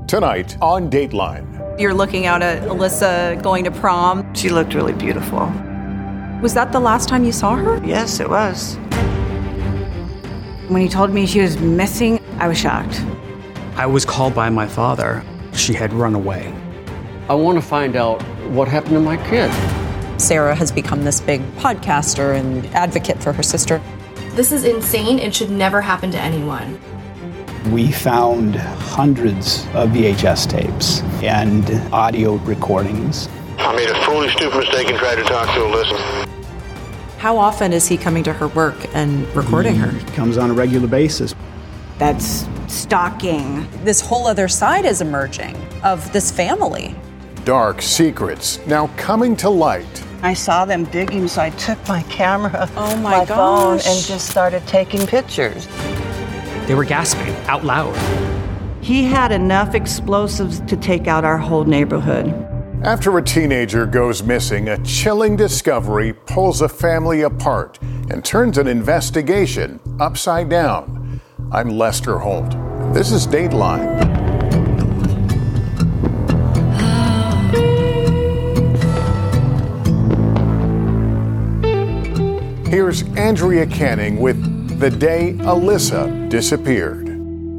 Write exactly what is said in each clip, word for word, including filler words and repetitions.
Tonight on Dateline. You're looking out at Alyssa going to prom. She looked really beautiful. Was that the last time you saw her? Yes, it was. When he told me she was missing, I was shocked. I was called by my father. She had run away. I want to find out what happened to my kid. Sarah has become this big podcaster and advocate for her sister. This is insane. It should never happen to anyone. We found hundreds of V H S tapes and audio recordings. I made a foolish, stupid mistake and tried to talk to Alyssa. How often is he coming to her work and recording he her? He comes on a regular basis. That's stalking. This whole other side is emerging of this family. Dark secrets now coming to light. I saw them digging, so I took my camera, oh my, my gosh. phone, and just started taking pictures. They were gasping out loud. He had enough explosives to take out our whole neighborhood. After a teenager goes missing, a chilling discovery pulls a family apart and turns an investigation upside down. I'm Lester Holt. This is Dateline. Here's Andrea Canning with The Day Alyssa Disappeared.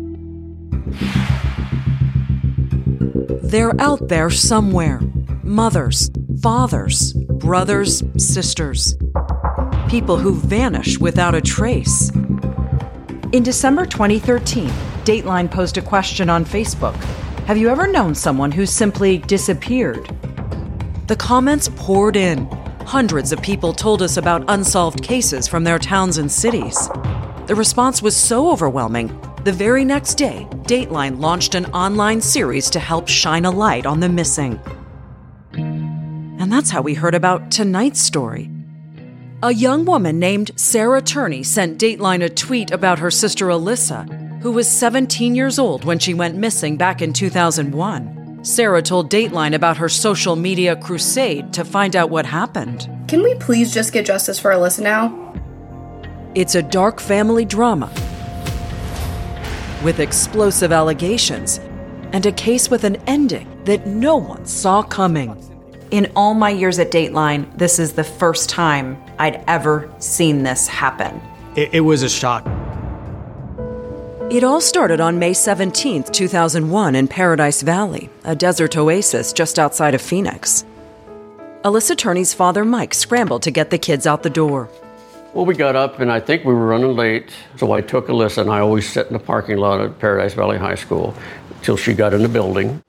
They're out there somewhere. Mothers, fathers, brothers, sisters. People who vanish without a trace. In December twenty thirteen, Dateline posed a question on Facebook. Have you ever known someone who simply disappeared? The comments poured in. Hundreds of people told us about unsolved cases from their towns and cities. The response was so overwhelming, the very next day, Dateline launched an online series to help shine a light on the missing. And that's how we heard about tonight's story. A young woman named Sarah Turney sent Dateline a tweet about her sister Alyssa, who was seventeen years old when she went missing back in two thousand one. Sarah told Dateline about her social media crusade to find out what happened. Can we please just get justice for Alyssa now? It's a dark family drama with explosive allegations and a case with an ending that no one saw coming. In all my years at Dateline, this is the first time I'd ever seen this happen. It, it was a shock. It all started on May seventeenth, two thousand one in Paradise Valley, a desert oasis just outside of Phoenix. Alyssa Turney's father, Mike, scrambled to get the kids out the door. Well, we got up, and I think we were running late, so I took Alyssa, and I always sit in the parking lot at Paradise Valley High School till she got in the building.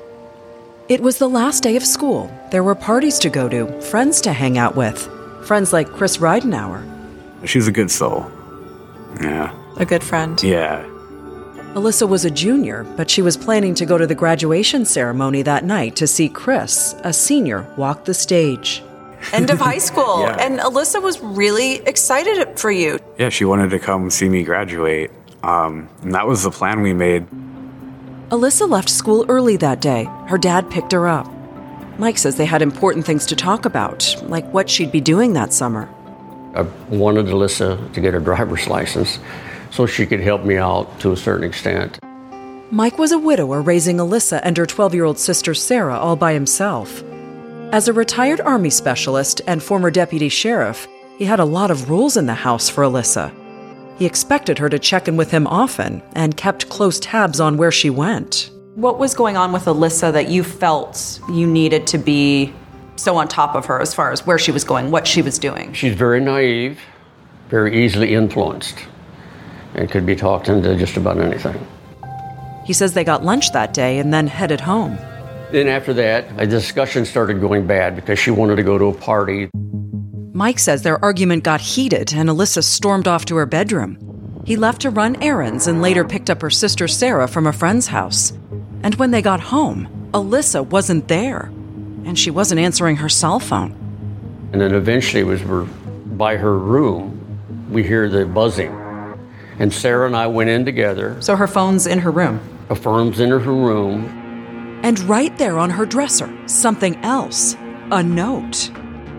It was the last day of school. There were parties to go to, friends to hang out with, friends like Chris Ridenauer. She's a good soul. Yeah. A good friend. Yeah. Alyssa was a junior, but she was planning to go to the graduation ceremony that night to see Chris, a senior, walk the stage. End of high school. Yeah. And Alyssa was really excited for you. Yeah, she wanted to come see me graduate. Um, and that was the plan we made. Alyssa left school early that day. Her dad picked her up. Mike says they had important things to talk about, like what she'd be doing that summer. I wanted Alyssa to get her driver's license so she could help me out to a certain extent. Mike was a widower raising Alyssa and her twelve-year-old sister Sarah all by himself. As a retired Army specialist and former deputy sheriff, he had a lot of rules in the house for Alyssa. He expected her to check in with him often and kept close tabs on where she went. What was going on with Alyssa that you felt you needed to be so on top of her as far as where she was going, what she was doing? She's very naive, very easily influenced, and could be talked into just about anything. He says they got lunch that day and then headed home. Then after that, a discussion started going bad because she wanted to go to a party. Mike says their argument got heated and Alyssa stormed off to her bedroom. He left to run errands and later picked up her sister Sarah from a friend's house. And when they got home, Alyssa wasn't there, and she wasn't answering her cell phone. And then eventually, was we're by her room, we hear the buzzing. And Sarah and I went in together. So her phone's in her room? Her phone's in her room. And right there on her dresser, something else, a note.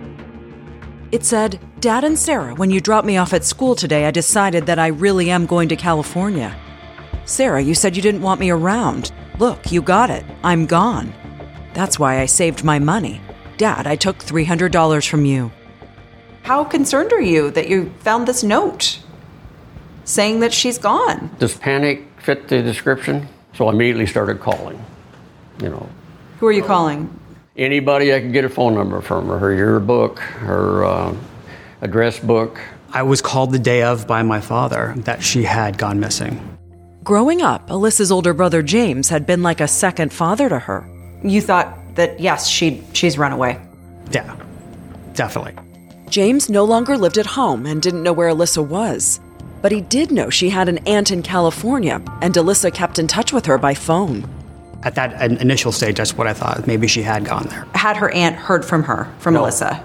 It said, "Dad and Sarah, when you dropped me off at school today, I decided that I really am going to California. Sarah, you said you didn't want me around. Look, you got it. I'm gone. That's why I saved my money. Dad, I took three hundred dollars from you. How concerned are you that you found this note saying that she's gone? Does panic fit the description? So I immediately started calling, you know. Who are you calling? Anybody I could get a phone number from her, her yearbook, her uh, address book. I was called the day of by my father that she had gone missing. Growing up, Alyssa's older brother James had been like a second father to her. You thought that, yes, she she's run away. Yeah, definitely. James no longer lived at home and didn't know where Alyssa was. But he did know she had an aunt in California, and Alyssa kept in touch with her by phone. At that initial stage, that's what I thought. Maybe she had gone there. Had her aunt heard from her, from No. Alyssa?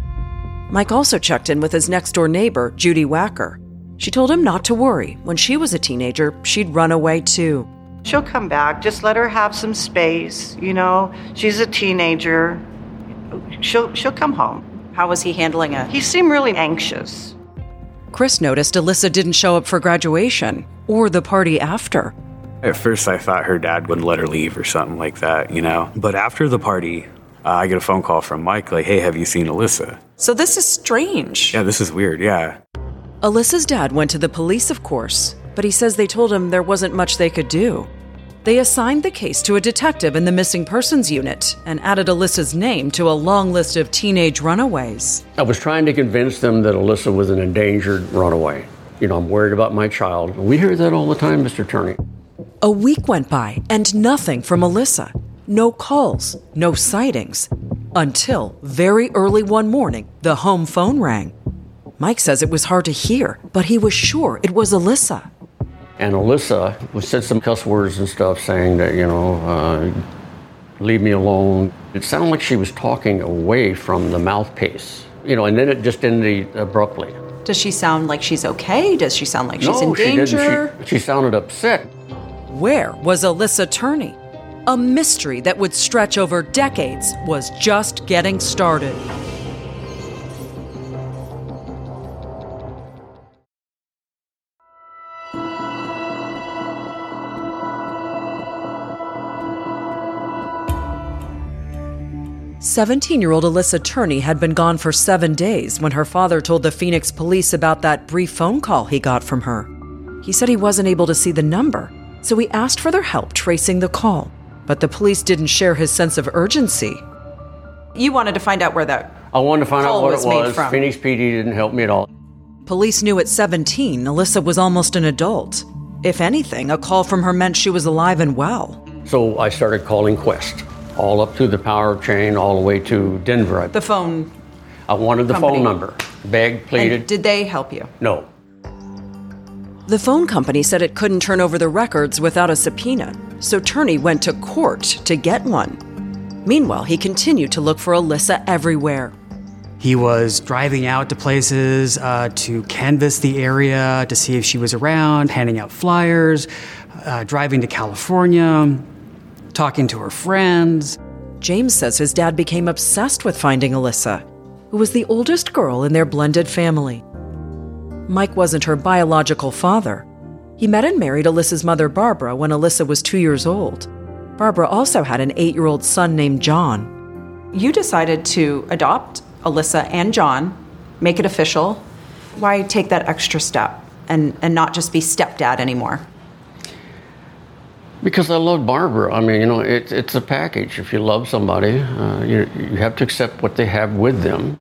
Mike also checked in with his next-door neighbor, Judy Wacker. She told him not to worry. When she was a teenager, she'd run away too. She'll come back. Just let her have some space. You know, she's a teenager. She'll she'll come home. How was he handling it? He seemed really anxious. Chris noticed Alyssa didn't show up for graduation or the party after. At first, I thought her dad wouldn't let her leave or something like that, you know. But after the party, uh, I get a phone call from Mike, like, hey, have you seen Alyssa? So this is strange. Yeah, this is weird, yeah. Alyssa's dad went to the police, of course, but he says they told him there wasn't much they could do. They assigned the case to a detective in the missing persons unit and added Alyssa's name to a long list of teenage runaways. I was trying to convince them that Alyssa was an endangered runaway. You know, I'm worried about my child. We hear that all the time, Mister Attorney. A week went by and nothing from Alyssa. No calls, no sightings. Until very early one morning, the home phone rang. Mike says it was hard to hear, but he was sure it was Alyssa. And Alyssa was said some cuss words and stuff saying that, you know, uh, leave me alone. It sounded like she was talking away from the mouthpiece, you know, and then it just ended abruptly. Does she sound like she's okay? Does she sound like she's no, in danger? She didn't. She, she sounded upset. Where was Alyssa Turney? A mystery that would stretch over decades was just getting started. seventeen-year-old Alyssa Turney had been gone for seven days when her father told the Phoenix police about that brief phone call he got from her. He said he wasn't able to see the number, so he asked for their help tracing the call. But the police didn't share his sense of urgency. You wanted to find out where that I wanted to find out call what was it made was. from. Phoenix P D didn't help me at all. Police knew at seventeen, Alyssa was almost an adult. If anything, a call from her meant she was alive and well. So I started calling Quest, all up through the power chain, all the way to Denver. The phone. I wanted the company. phone number. Begged, pleaded. And did they help you? No. The phone company said it couldn't turn over the records without a subpoena, so Turney went to court to get one. Meanwhile, he continued to look for Alyssa everywhere. He was driving out to places uh, to canvass the area to see if she was around, handing out flyers, uh, driving to California, talking to her friends. James says his dad became obsessed with finding Alyssa, who was the oldest girl in their blended family. Mike wasn't her biological father. He met and married Alyssa's mother, Barbara, when Alyssa was two years old. Barbara also had an eight-year-old son named John. You decided to adopt Alyssa and John, make it official. Why take that extra step and, and not just be stepdad anymore? Because I love Barbara. I mean, you know, it, it's a package. If you love somebody, uh, you, you have to accept what they have with them.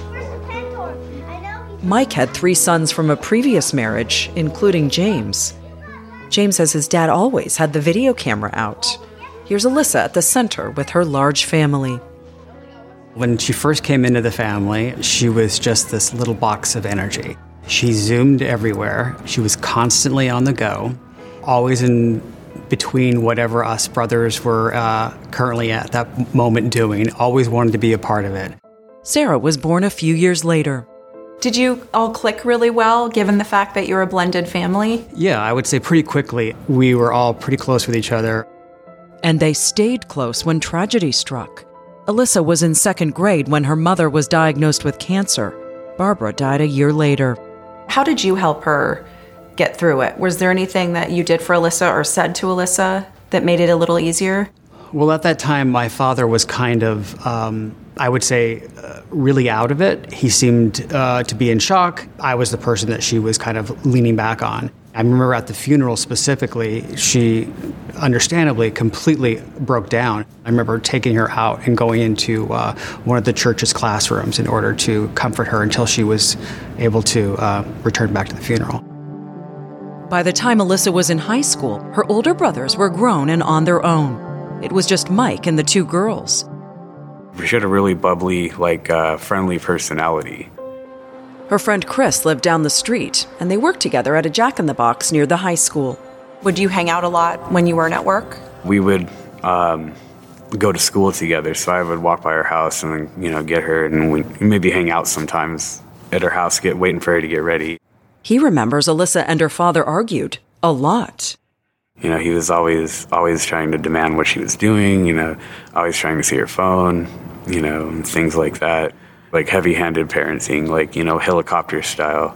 Mike had three sons from a previous marriage, including James. James says his dad always had the video camera out. Here's Alyssa at the center with her large family. When she first came into the family, she was just this little box of energy. She zoomed everywhere. She was constantly on the go, always in between whatever us brothers were uh, currently at that moment doing, always wanted to be a part of it. Sarah was born a few years later. Did you all click really well, given the fact that you're a blended family? Yeah, I would say pretty quickly. We were all pretty close with each other. And they stayed close when tragedy struck. Alyssa was in second grade when her mother was diagnosed with cancer. Barbara died a year later. How did you help her get through it? Was there anything that you did for Alyssa or said to Alyssa that made it a little easier? Well, at that time, my father was kind of, um, I would say, uh, really out of it. He seemed uh, to be in shock. I was the person that she was kind of leaning back on. I remember at the funeral specifically, she understandably completely broke down. I remember taking her out and going into uh, one of the church's classrooms in order to comfort her until she was able to uh, return back to the funeral. By the time Alyssa was in high school, her older brothers were grown and on their own. It was just Mike and the two girls. She had a really bubbly, like, uh, friendly personality. Her friend Chris lived down the street, and they worked together at a Jack in the Box near the high school. Would you hang out a lot when you weren't at work? We would um, go to school together, so I would walk by her house and then, you know, get her, and we'd maybe hang out sometimes at her house, get waiting for her to get ready. He remembers Alyssa and her father argued a lot. You know, he was always always trying to demand what she was doing, you know, always trying to see her phone, you know, and things like that. Like heavy-handed parenting, like, you know, helicopter style.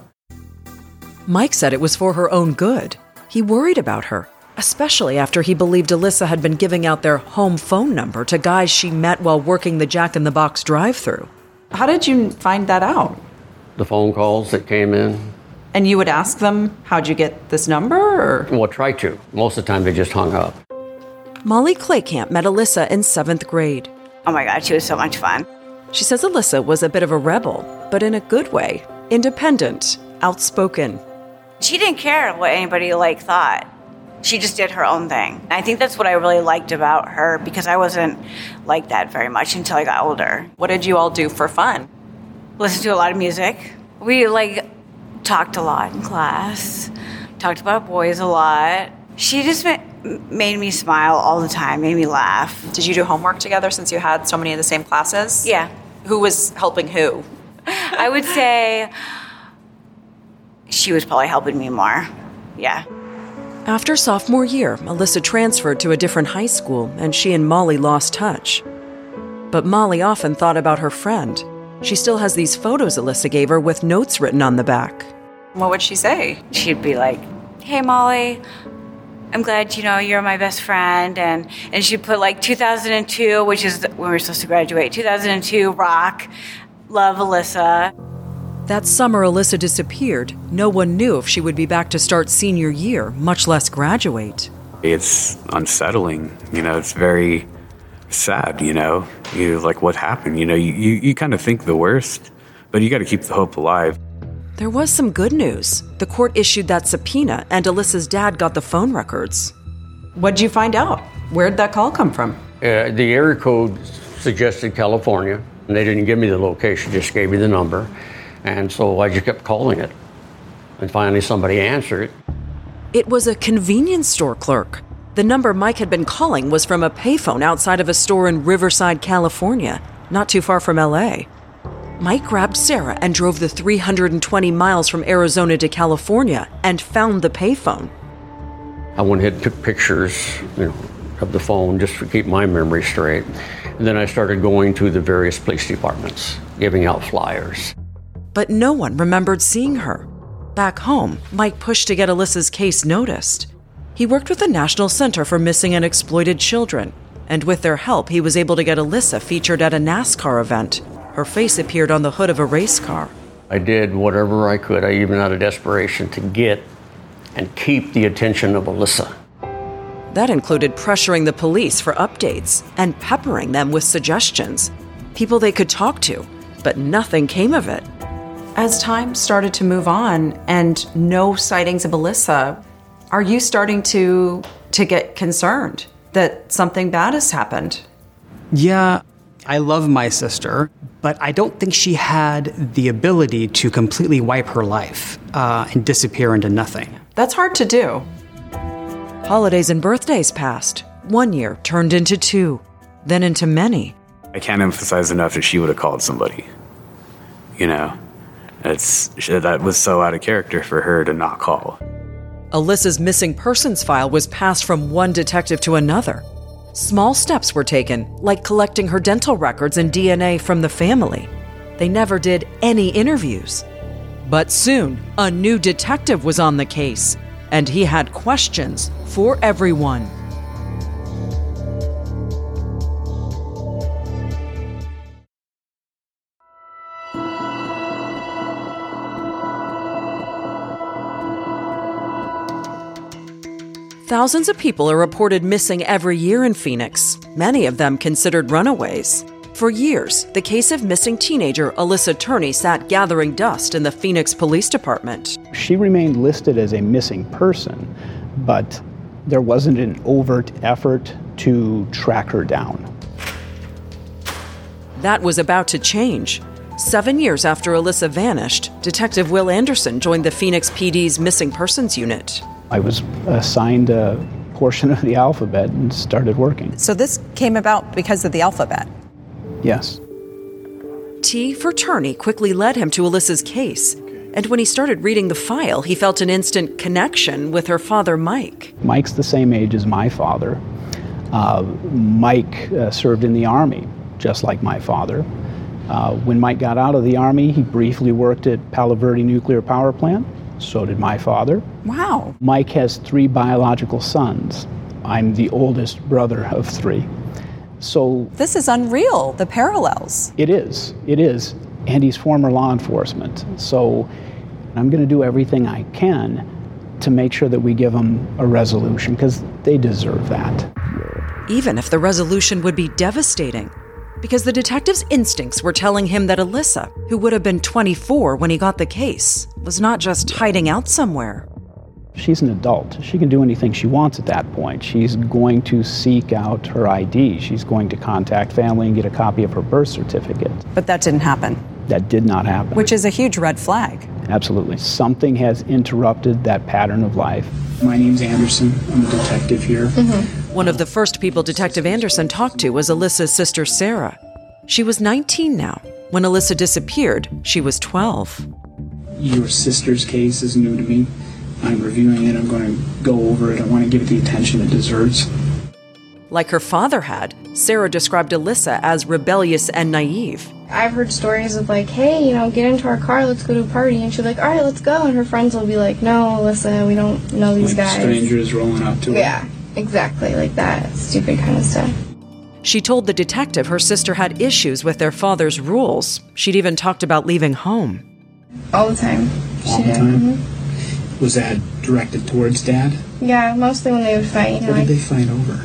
Mike said it was for her own good. He worried about her, especially after he believed Alyssa had been giving out their home phone number to guys she met while working the Jack in the Box drive-thru. How did you find that out? The phone calls that came in. And you would ask them, how'd you get this number? Or? Well, try to. Most of the time they just hung up. Molly Claycamp met Alyssa in seventh grade. Oh my God, she was so much fun. She says Alyssa was a bit of a rebel, but in a good way. Independent, outspoken. She didn't care what anybody like thought. She just did her own thing. I think that's what I really liked about her, because I wasn't like that very much until I got older. What did you all do for fun? Listen to a lot of music. We like talked a lot in class. Talked about boys a lot. She just ma- made me smile all the time, made me laugh. Did you do homework together since you had so many of the same classes? Yeah. Who was helping who? I would say she was probably helping me more. Yeah. After sophomore year, Alyssa transferred to a different high school, and she and Molly lost touch. But Molly often thought about her friend. She still has these photos Alyssa gave her with notes written on the back. What would she say? She'd be like, hey, Molly, I'm glad, you know, you're my best friend. And, and she'd put like two thousand two, which is when we were supposed to graduate, two thousand two, rock, love, Alyssa. That summer Alyssa disappeared, no one knew if she would be back to start senior year, much less graduate. It's unsettling, you know, it's very sad, you know, you like what happened, you know, you, you, you kind of think the worst, but you got to keep the hope alive. There was some good news. The court issued that subpoena, and Alyssa's dad got the phone records. What'd you find out? Where'd that call come from? Uh, the area code suggested California, and they didn't give me the location, just gave me the number. And so I just kept calling it. And finally somebody answered. It was a convenience store clerk. The number Mike had been calling was from a payphone outside of a store in Riverside, California, not too far from L A. Mike grabbed Sarah and drove the three hundred twenty miles from Arizona to California and found the payphone. I went ahead and took pictures, you know, of the phone just to keep my memory straight. And then I started going to the various police departments, giving out flyers. But no one remembered seeing her. Back home, Mike pushed to get Alyssa's case noticed. He worked with the National Center for Missing and Exploited Children, and with their help, he was able to get Alyssa featured at a NASCAR event. Her face appeared on the hood of a race car. I did whatever I could, I even out of desperation, to get and keep the attention of Alyssa. That included pressuring the police for updates and peppering them with suggestions, people they could talk to, but nothing came of it. As time started to move on and no sightings of Alyssa, are you starting to to get concerned that something bad has happened? Yeah, I love my sister, but I don't think she had the ability to completely wipe her life uh, and disappear into nothing. That's hard to do. Holidays and birthdays passed. One year turned into two, then into many. I can't emphasize enough that she would have called somebody, you know. It's, that was so out of character for her to not call. Alyssa's missing persons file was passed from one detective to another. Small steps were taken, like collecting her dental records and D N A from the family. They never did any interviews. But soon, a new detective was on the case, and he had questions for everyone. Thousands of people are reported missing every year in Phoenix, many of them considered runaways. For years, the case of missing teenager Alyssa Turney sat gathering dust in the Phoenix Police Department. She remained listed as a missing person, but there wasn't an overt effort to track her down. That was about to change. Seven years after Alyssa vanished, Detective Will Anderson joined the Phoenix P D's Missing Persons Unit. I was assigned a portion of the alphabet and started working. So this came about because of the alphabet? Yes. T for Turney quickly led him to Alyssa's case. And when he started reading the file, he felt an instant connection with her father, Mike. Mike's the same age as my father. Uh, Mike uh, served in the Army, just like my father. Uh, when Mike got out of the Army, he briefly worked at Palo Verde Nuclear Power Plant. So did my father. Wow. Mike has three biological sons. I'm the oldest brother of three. So this is unreal, the parallels. It is. It is. And he's former law enforcement. So I'm going to do everything I can to make sure that we give them a resolution, because they deserve that. Even if the resolution would be devastating, because the detective's instincts were telling him that Alyssa, who would have been twenty-four when he got the case, was not just hiding out somewhere. She's an adult. She can do anything she wants at that point. She's going to seek out her I D. She's going to contact family and get a copy of her birth certificate. But that didn't happen. That did not happen. Which is a huge red flag. Absolutely. Something has interrupted that pattern of life. My name's Anderson. I'm a detective here. Mm-hmm. One of the first people Detective Anderson talked to was Alyssa's sister, Sarah. She was nineteen now. When Alyssa disappeared, she was twelve. Your sister's case is new to me. I'm reviewing it. I'm going to go over it. I want to give it the attention it deserves. Like her father had, Sarah described Alyssa as rebellious and naive. I've heard stories of like, hey, you know, get into our car, let's go to a party. And she's like, all right, let's go. And her friends will be like, no, Alyssa, we don't know these like guys. Strangers rolling up to her. Yeah, exactly, like that stupid kind of stuff. She told the detective her sister had issues with their father's rules. She'd even talked about leaving home. All the time. All she the did. time? Mm-hmm. Was that directed towards Dad? Yeah, mostly when they would fight. You know, what did like they fight over?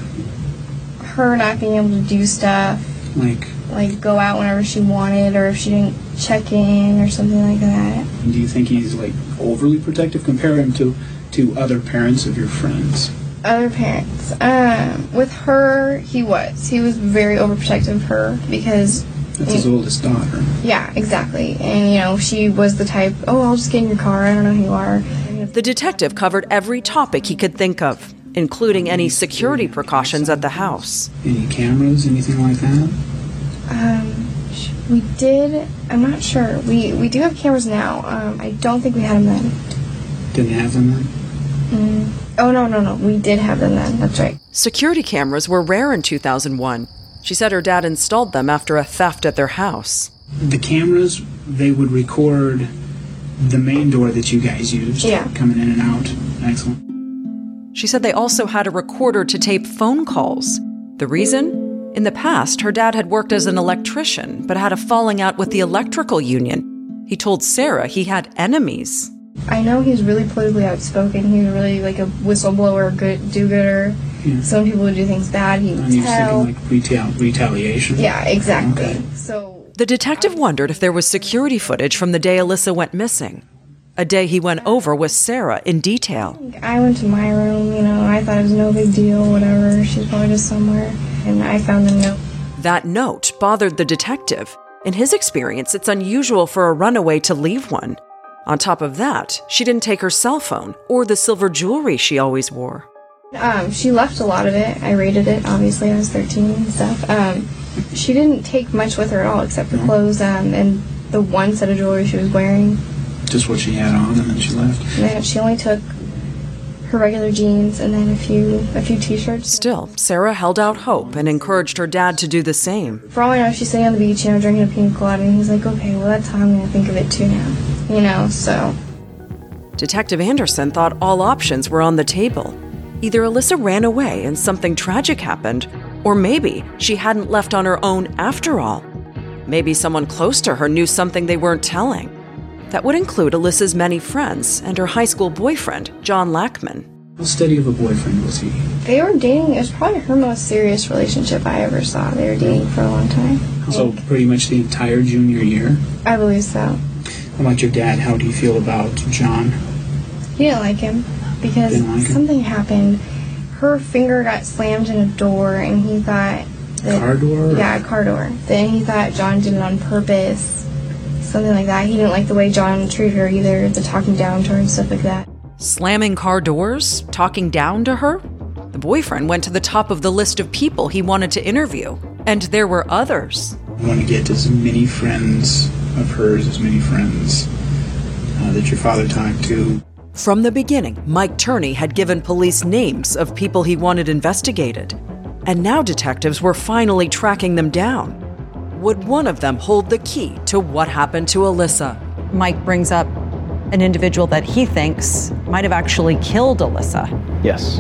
her not being able to do stuff. Like? Like go out whenever she wanted, or if she didn't check in or something like that. Do you think he's like overly protective? Compare him to, to other parents of your friends. Other parents. Um, with her, he was. He was very overprotective of her because... That's his oldest daughter. Yeah, exactly. And, you know, she was the type, oh, I'll just get in your car, I don't know who you are. The detective covered every topic he could think of, including any security precautions at the house. Any cameras, anything like that? Um, we did, I'm not sure. We we do have cameras now. Um, I don't think we had them then. Didn't have them then? Mm. Oh, no, no, no. We did have them then. That's right. Security cameras were rare in two thousand one. She said her dad installed them after a theft at their house. The cameras, they would record the main door that you guys used. Yeah. Coming in and out. Excellent. She said they also had a recorder to tape phone calls. The reason? In the past, her dad had worked as an electrician, but had a falling out with the electrical union. He told Sarah he had enemies. I know he's really politically outspoken. He was really like a whistleblower, good do-gooder. Yeah. Some people would do things bad. He would And tell. Thinking like retail, retaliation. Yeah, exactly. Okay. So the detective wondered if there was security footage from the day Alyssa went missing. A day he went over with Sarah in detail. I went to my room, you know, I thought it was no big deal, whatever. She's probably just somewhere. And I found the note. That note bothered the detective. In his experience, it's unusual for a runaway to leave one. On top of that, she didn't take her cell phone or the silver jewelry she always wore. Um, she left a lot of it. I rated it, obviously. I was thirteen and stuff. Um, she didn't take much with her at all except for No. clothes um, and the one set of jewelry she was wearing. Just what she had on, and then she left. And then she only took her regular jeans and then a few a few t-shirts. Still, Sarah held out hope and encouraged her dad to do the same. For all I know, she's sitting on the beach, you know, drinking a pina colada, and he's like, okay, well, that's how I'm going to think of it too now. You know, so... Detective Anderson thought all options were on the table. Either Alyssa ran away and something tragic happened, or maybe she hadn't left on her own after all. Maybe someone close to her knew something they weren't telling. That would include Alyssa's many friends and her high school boyfriend, John Lackman. How steady of a boyfriend was he? They were dating. It was probably her most serious relationship I ever saw. They were dating for a long time. So pretty much the entire junior year? I believe so. How about your dad? How do you feel about John? He didn't like him because Didn't like him? something happened. Her finger got slammed in a door, and he thought that, Car door? Yeah, a car door. Then he thought John did it on purpose, something like that. He didn't like the way John treated her either, the talking down to her and stuff like that. Slamming car doors? Talking down to her? The boyfriend went to the top of the list of people he wanted to interview, and there were others. I want to get as many friends of hers, as many friends uh, that your father talked to. From the beginning, Mike Turney had given police names of people he wanted investigated, and now detectives were finally tracking them down. Would one of them hold the key to what happened to Alyssa? Mike brings up an individual that he thinks might have actually killed Alyssa. Yes.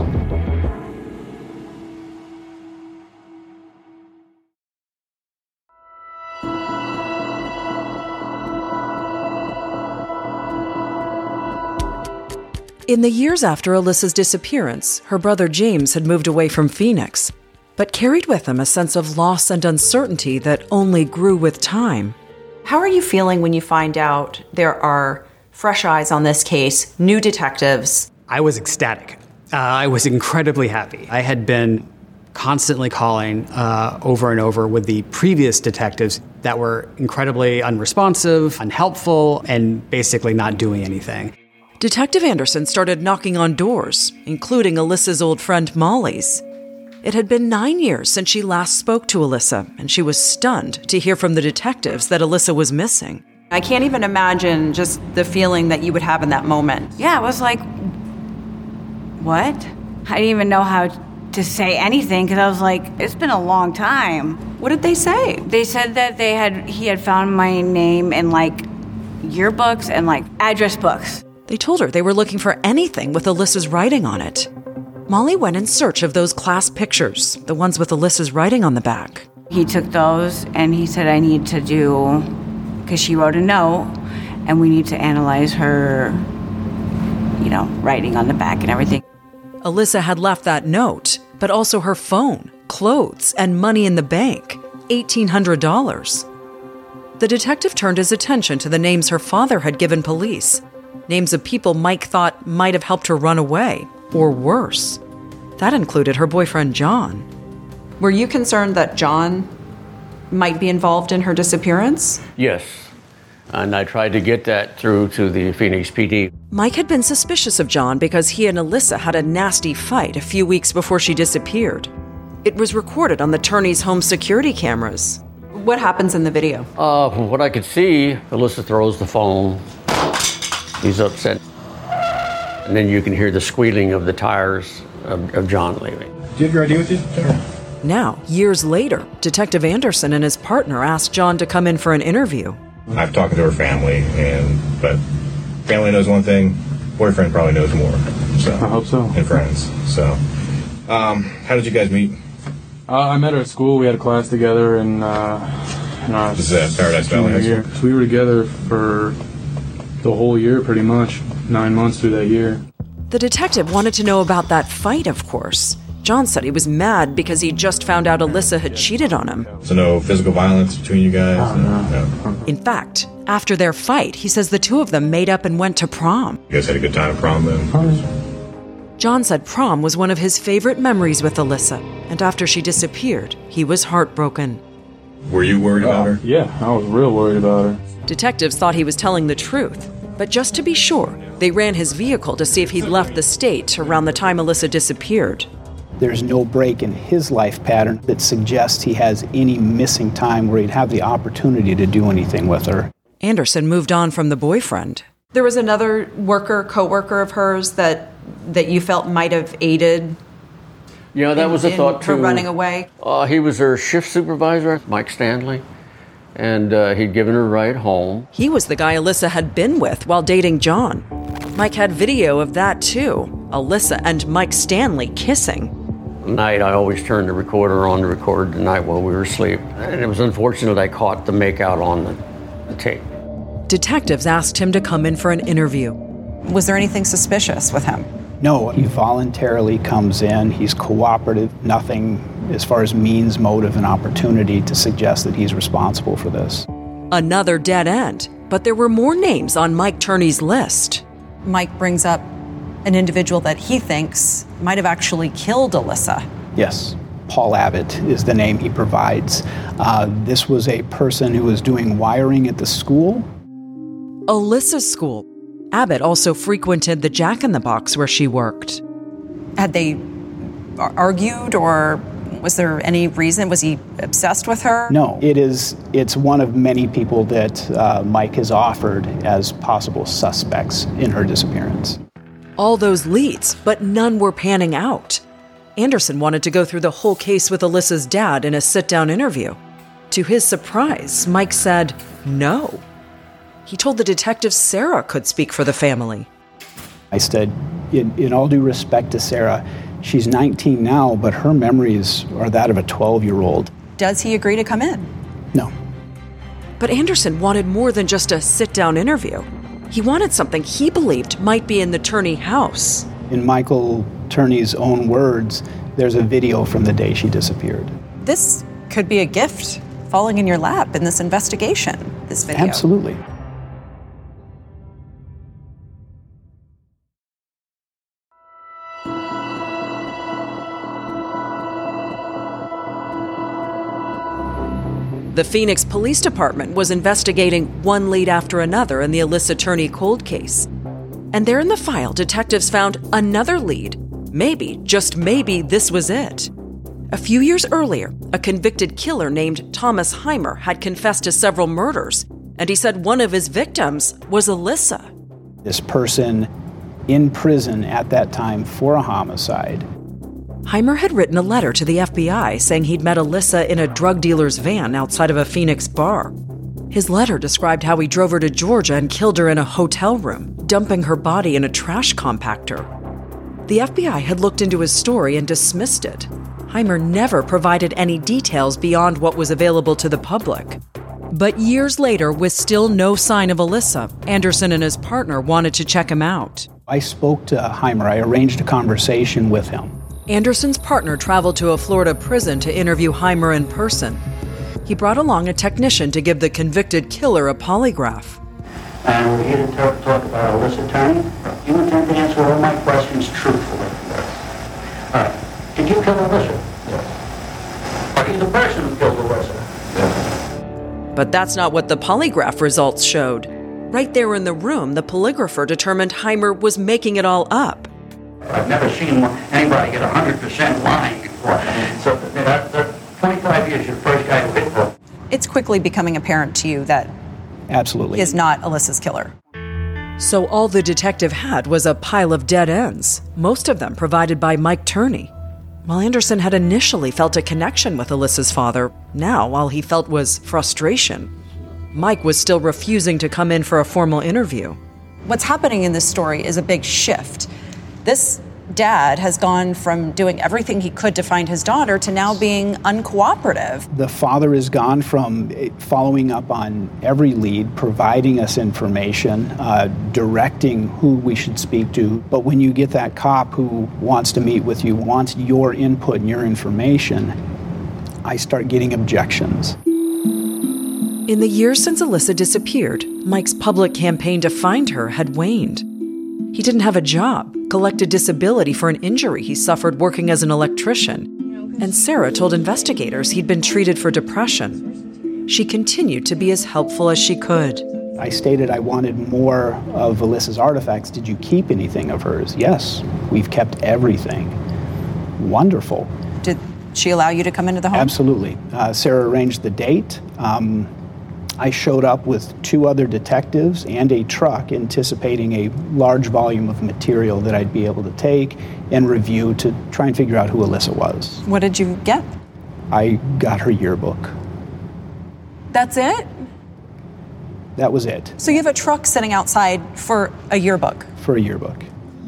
In the years after Alyssa's disappearance, her brother James had moved away from Phoenix, but carried with him a sense of loss and uncertainty that only grew with time. How are you feeling when you find out there are fresh eyes on this case, new detectives? I was ecstatic. Uh, I was incredibly happy. I had been constantly calling uh, over and over with the previous detectives that were incredibly unresponsive, unhelpful, and basically not doing anything. Detective Anderson started knocking on doors, including Alyssa's old friend Molly's. It had been nine years since she last spoke to Alyssa, and she was stunned to hear from the detectives that Alyssa was missing. I can't even imagine just the feeling that you would have in that moment. Yeah, I was like, what? I didn't even know how to say anything because I was like, it's been a long time. What did they say? They said that they had he had found my name in like yearbooks and like address books. They told her they were looking for anything with Alyssa's writing on it. Molly went in search of those class pictures, the ones with Alyssa's writing on the back. He took those and he said I need to do, because she wrote a note, and we need to analyze her, you know, writing on the back and everything. Alyssa had left that note, but also her phone, clothes, and money in the bank, eighteen hundred dollars. The detective turned his attention to the names her father had given police, names of people Mike thought might have helped her run away, or worse. That included her boyfriend, John. Were you concerned that John might be involved in her disappearance? Yes, and I tried to get that through to the Phoenix P D. Mike had been suspicious of John because he and Alyssa had a nasty fight a few weeks before she disappeared. It was recorded on the Turney's home security cameras. What happens in the video? Uh, from what I could see, Alyssa throws the phone. He's upset. And then you can hear the squealing of the tires of, of John leaving. Do you have your I D with you? Sure. Now, years later, Detective Anderson and his partner asked John to come in for an interview. I've talked to her family, and but family knows one thing, boyfriend probably knows more. So I hope so. And friends. So, um, how did you guys meet? Uh, I met her at school. We had a class together, and uh, and uh, this is at Paradise Valley High School. So we were together for the whole year, pretty much nine months through that year. The detective wanted to know about that fight, of course. John said he was mad because he just found out Alyssa had cheated on him. So no physical violence between you guys? Oh, no. no. In fact, after their fight, he says the two of them made up and went to prom. You guys had a good time at prom then? John said prom was one of his favorite memories with Alyssa, and after she disappeared, he was heartbroken. Were you worried about her? Yeah, I was real worried about her. Detectives thought he was telling the truth, but just to be sure, they ran his vehicle to see if he'd left the state around the time Alyssa disappeared. There's no break in his life pattern that suggests he has any missing time where he'd have the opportunity to do anything with her. Anderson moved on from the boyfriend. There was another worker, co-worker of hers that that you felt might have aided. Yeah, that in, was a thought too. For running away. Uh, he was her shift supervisor, Mike Stanley, and uh, he'd given her a ride home. He was the guy Alyssa had been with while dating John. Mike had video of that too. Alyssa and Mike Stanley kissing. Night, I always turned the recorder on to record the night while we were asleep. And it was unfortunate I caught the makeout on the, the tape. Detectives asked him to come in for an interview. Was there anything suspicious with him? No, he voluntarily comes in. He's cooperative. Nothing as far as means, motive, and opportunity to suggest that he's responsible for this. Another dead end, but there were more names on Mike Turney's list. Mike brings up an individual that he thinks might have actually killed Alyssa. Yes. Paul Abbott is the name he provides. Uh, this was a person who was doing wiring at the school. Alyssa's school. Abbott also frequented the Jack in the Box where she worked. Had they argued, or was there any reason? Was he obsessed with her? No, it is. It's one of many people that uh, Mike has offered as possible suspects in her disappearance. All those leads, but none were panning out. Anderson wanted to go through the whole case with Alyssa's dad in a sit-down interview. To his surprise, Mike said no. He told the detective Sarah could speak for the family. I said, in, in all due respect to Sarah, she's nineteen now, but her memories are that of a twelve-year-old. Does he agree to come in? No. But Anderson wanted more than just a sit-down interview. He wanted something he believed might be in the Turney house. In Michael Turney's own words, there's a video from the day she disappeared. This could be a gift falling in your lap in this investigation, this video. Absolutely. The Phoenix Police Department was investigating one lead after another in the Alyssa Turney cold case. And there in the file, detectives found another lead. Maybe, just maybe, this was it. A few years earlier, a convicted killer named Thomas Heimer had confessed to several murders, and he said one of his victims was Alyssa. This person in prison at that time for a homicide. Heimer had written a letter to the F B I saying he'd met Alyssa in a drug dealer's van outside of a Phoenix bar. His letter described how he drove her to Georgia and killed her in a hotel room, dumping her body in a trash compactor. The F B I had looked into his story and dismissed it. Heimer never provided any details beyond what was available to the public. But years later, with still no sign of Alyssa, Anderson and his partner wanted to check him out. I spoke to Heimer. I arranged a conversation with him. Anderson's partner traveled to a Florida prison to interview Heimer in person. He brought along a technician to give the convicted killer a polygraph. And we're here to talk, talk about Alyssa Turney. You intend to answer all my questions truthfully. All right. Did you kill Alyssa? Yes. Are you the person who killed Alyssa? Yes. But that's not what the polygraph results showed. Right there in the room, the polygrapher determined Heimer was making it all up. I've never seen anybody get one hundred percent lying before. So that, that twenty-five years, you're the first guy who hit her. It's quickly becoming apparent to you that Absolutely. he is not Alyssa's killer. So all the detective had was a pile of dead ends, most of them provided by Mike Turney. While Anderson had initially felt a connection with Alyssa's father, now all he felt was frustration. Mike was still refusing to come in for a formal interview. What's happening in this story is a big shift. This dad has gone from doing everything he could to find his daughter to now being uncooperative. The father has gone from following up on every lead, providing us information, uh, directing who we should speak to. But when you get that cop who wants to meet with you, wants your input and your information, I start getting objections. In the years since Alyssa disappeared, Mike's public campaign to find her had waned. He didn't have a job, collected disability for an injury he suffered working as an electrician, and Sarah told investigators he'd been treated for depression. She continued to be as helpful as she could. I stated I wanted more of Alyssa's artifacts. Did you keep anything of hers? Yes, we've kept everything. Wonderful. Did she allow you to come into the home? Absolutely. Uh, Sarah arranged the date. Um, I showed up with two other detectives and a truck, anticipating a large volume of material that I'd be able to take and review to try and figure out who Alyssa was. What did you get? I got her yearbook. That's it? That was it. So you have a truck sitting outside for a yearbook? For a yearbook.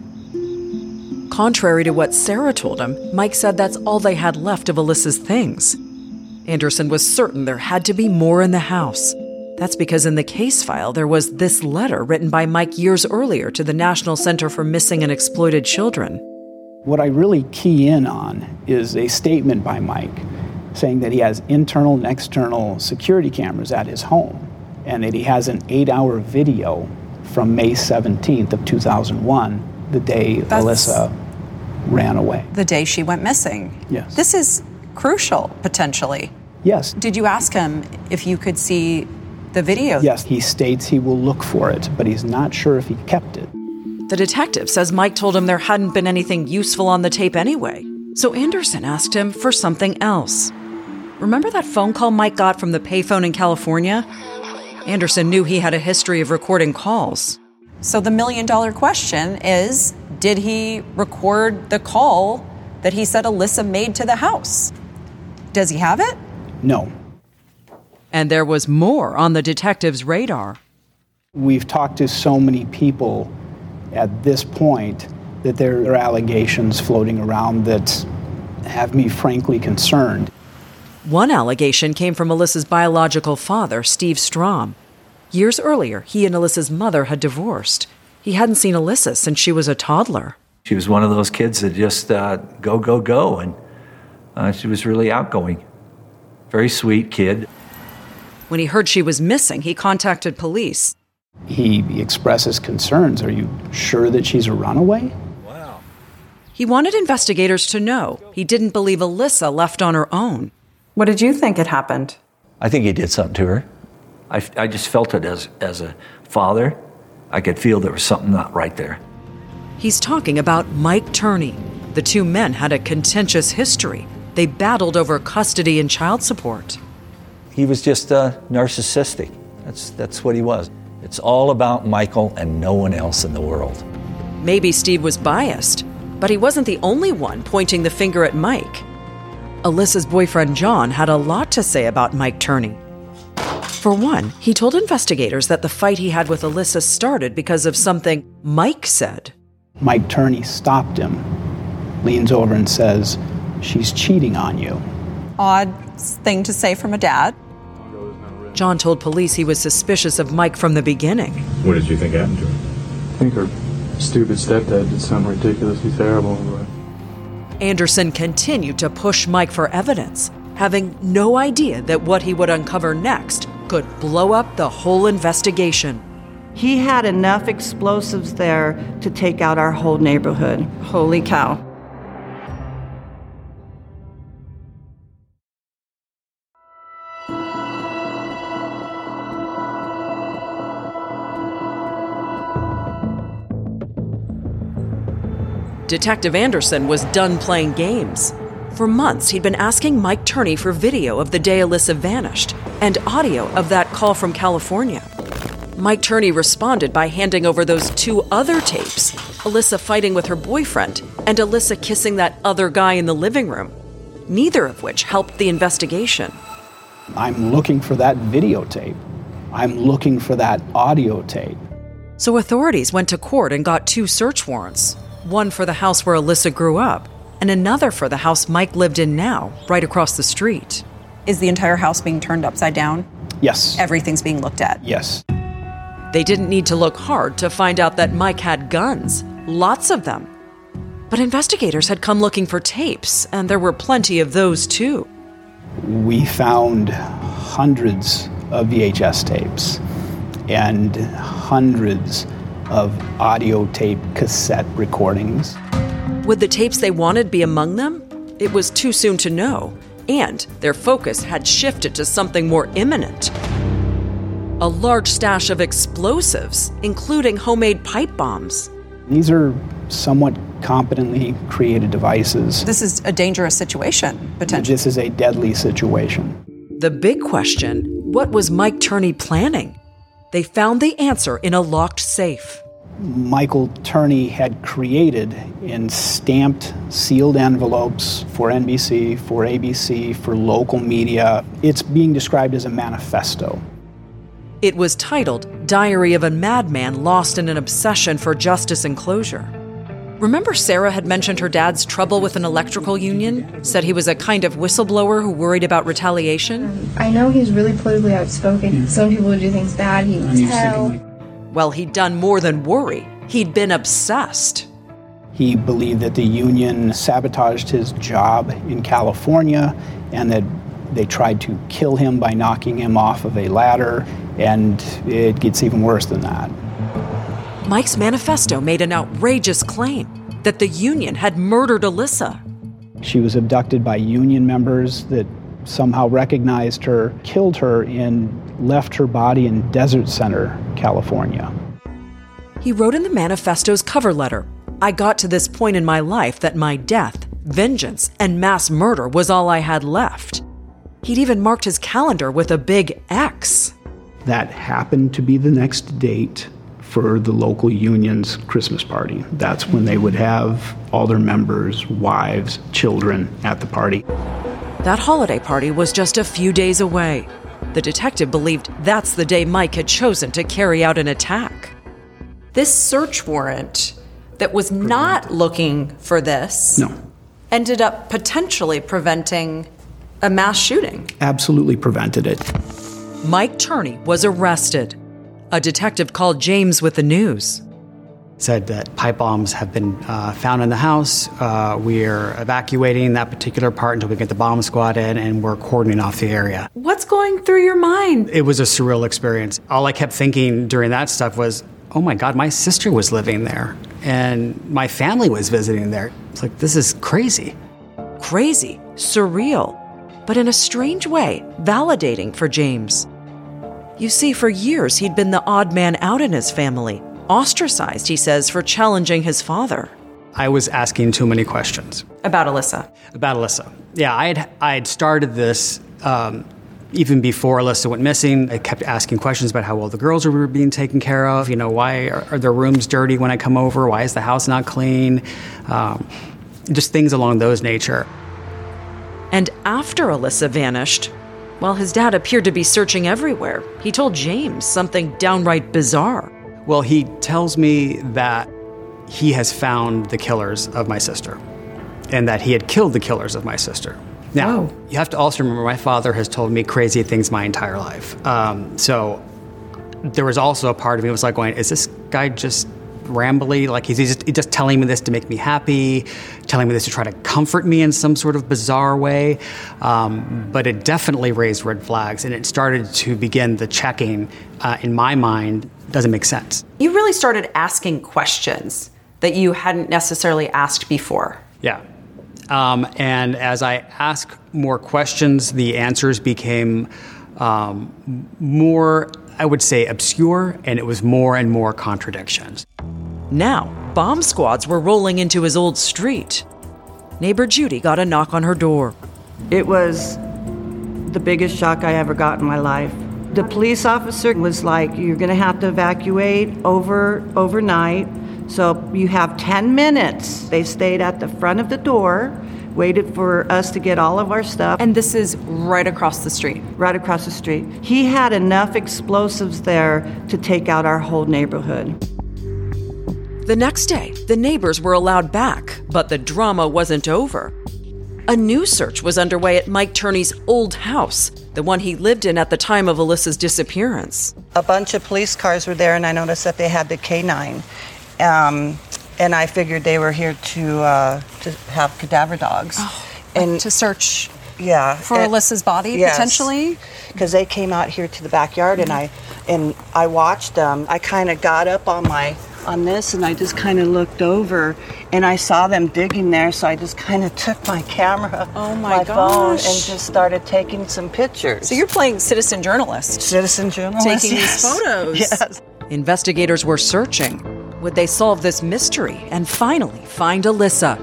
Contrary to what Sarah told him, Mike said that's all they had left of Alyssa's things. Anderson was certain there had to be more in the house, That's because in the case file, there was this letter written by Mike years earlier to the National Center for Missing and Exploited Children. What I really key in on is a statement by Mike saying that he has internal and external security cameras at his home and that he has an eight-hour video from May seventeenth of two thousand one, the day That's Alyssa ran away. The day she went missing. Yes. This is crucial, potentially. Yes. Did you ask him if you could see the video? Yes, he states he will look for it, but he's not sure if he kept it. The detective says Mike told him there hadn't been anything useful on the tape anyway, so Anderson asked him for something else. Remember that phone call Mike got from the payphone in California? Anderson knew he had a history of recording calls. So the million-dollar question is, did he record the call that he said Alyssa made to the house? Does he have it? No. And there was more on the detective's radar. We've talked to so many people at this point that there are allegations floating around that have me frankly concerned. One allegation came from Alyssa's biological father, Steve Strom. Years earlier, he and Alyssa's mother had divorced. He hadn't seen Alyssa since she was a toddler. She was one of those kids that just uh, go, go, go, and uh, she was really outgoing. Very sweet kid. When he heard she was missing, he contacted police. He expresses concerns. Are you sure that she's a runaway? He wanted investigators to know he didn't believe Alyssa left on her own. What did you think had happened? I think he did something to her. I, I just felt it as, as a father. I could feel there was something not right there. He's talking about Mike Turney. The two men had a contentious history. They battled over custody and child support. He was just uh, narcissistic. That's, that's what he was. It's all about Michael and no one else in the world. Maybe Steve was biased, but he wasn't the only one pointing the finger at Mike. Alyssa's boyfriend John had a lot to say about Mike Turney. For one, he told investigators that the fight he had with Alyssa started because of something Mike said. Mike Turney stopped him, leans over and says, "She's cheating on you." Odd thing to say from a dad. John told police he was suspicious of Mike from the beginning. What did you think happened to her? I think her stupid stepdad did something ridiculously terrible, but Anderson continued to push Mike for evidence, having no idea that what he would uncover next could blow up the whole investigation. He had enough explosives there to take out our whole neighborhood. Holy cow. Detective Anderson was done playing games. For months, he'd been asking Mike Turney for video of the day Alyssa vanished and audio of that call from California. Mike Turney responded by handing over those two other tapes, Alyssa fighting with her boyfriend and Alyssa kissing that other guy in the living room, neither of which helped the investigation. I'm looking for that videotape. I'm looking for that audio tape. So authorities went to court and got two search warrants. One for the house where Alyssa grew up, and another for the house Mike lived in now, right across the street. Is the entire house being turned upside down? Yes. Everything's being looked at? Yes. They didn't need to look hard to find out that Mike had guns, lots of them. But investigators had come looking for tapes, and there were plenty of those too. We found hundreds of V H S tapes and hundreds of audio tape cassette recordings. Would the tapes they wanted be among them? It was too soon to know, and their focus had shifted to something more imminent. A large stash of explosives, including homemade pipe bombs. These are somewhat competently created devices. This is a dangerous situation, potentially. This is a deadly situation. The big question, what was Mike Turney planning? They found the answer in a locked safe. Michael Turney had created in stamped, sealed envelopes for N B C, for A B C, for local media. It's being described as a manifesto. It was titled Diary of a Madman Lost in an Obsession for Justice and Closure. Remember Sarah had mentioned her dad's trouble with an electrical union? Said he was a kind of whistleblower who worried about retaliation? I know he's really politically outspoken. Some people would do things bad, he would tell. Well, he'd done more than worry. He'd been obsessed. He believed that the union sabotaged his job in California and that they tried to kill him by knocking him off of a ladder, and it gets even worse than that. Mike's manifesto made an outrageous claim that the union had murdered Alyssa. She was abducted by union members that somehow recognized her, killed her, and left her body in Desert Center, California. He wrote in the manifesto's cover letter, "I got to this point in my life that my death, vengeance, and mass murder was all I had left." He'd even marked his calendar with a big X. That happened to be the next date for the local union's Christmas party. That's when they would have all their members, wives, children at the party. That holiday party was just a few days away. The detective believed that's the day Mike had chosen to carry out an attack. This search warrant that was not looking for this no. ended up potentially preventing a mass shooting. Absolutely prevented it. Mike Turney was arrested. A detective called James with the news. Said that pipe bombs have been uh, found in the house. Uh, we're evacuating that particular part until we get the bomb squad in, and we're cordoning off the area. What's going through your mind? It was a surreal experience. All I kept thinking during that stuff was, oh my God, my sister was living there, and my family was visiting there. It's like, this is crazy. Crazy, surreal, but in a strange way, validating for James. You see, for years, he'd been the odd man out in his family, ostracized, he says, for challenging his father. I was asking too many questions. About Alyssa? About Alyssa. Yeah, I had I had started this um, even before Alyssa went missing. I kept asking questions about how well the girls were being taken care of. You know, why are, are their rooms dirty when I come over? Why is the house not clean? Um, just things along those nature. And after Alyssa vanished, while his dad appeared to be searching everywhere, he told James something downright bizarre. Well, he tells me that he has found the killers of my sister and that he had killed the killers of my sister. Now, oh. You have to also remember my father has told me crazy things my entire life. Um, so there was also a part of me that was like going, is this guy just rambly? Like he's just, he's just telling me this to make me happy, telling me this to try to comfort me in some sort of bizarre way. Um, but it definitely raised red flags, and it started to begin the checking uh, in my mind. Doesn't make sense. You really started asking questions that you hadn't necessarily asked before. Yeah. Um, and as I asked more questions, the answers became um, more, I would say, obscure, and it was more and more contradictions. Now, bomb squads were rolling into his old street. Neighbor Judy got a knock on her door. It was the biggest shock I ever got in my life. The police officer was like, you're going to have to evacuate over overnight, so you have ten minutes. They stayed at the front of the door, waited for us to get all of our stuff. And this is right across the street? Right across the street. He had enough explosives there to take out our whole neighborhood. The next day, the neighbors were allowed back, but the drama wasn't over. A new search was underway at Mike Turney's old house, the one he lived in at the time of Alyssa's disappearance. A bunch of police cars were there, and I noticed that they had the K nine. Um, and I figured they were here to uh, to have cadaver dogs. Oh, and to search yeah, for and, Alyssa's body, yes, potentially? Because they came out here to the backyard, and I and I watched them. I kind of got up on my on this, and I just kind of looked over, and I saw them digging there, so I just kind of took my camera, oh my, my gosh. phone, and just started taking some pictures. So you're playing citizen journalist. Citizen journalist, taking yes. these photos. Yes. Investigators were searching. Would they solve this mystery and finally find Alyssa?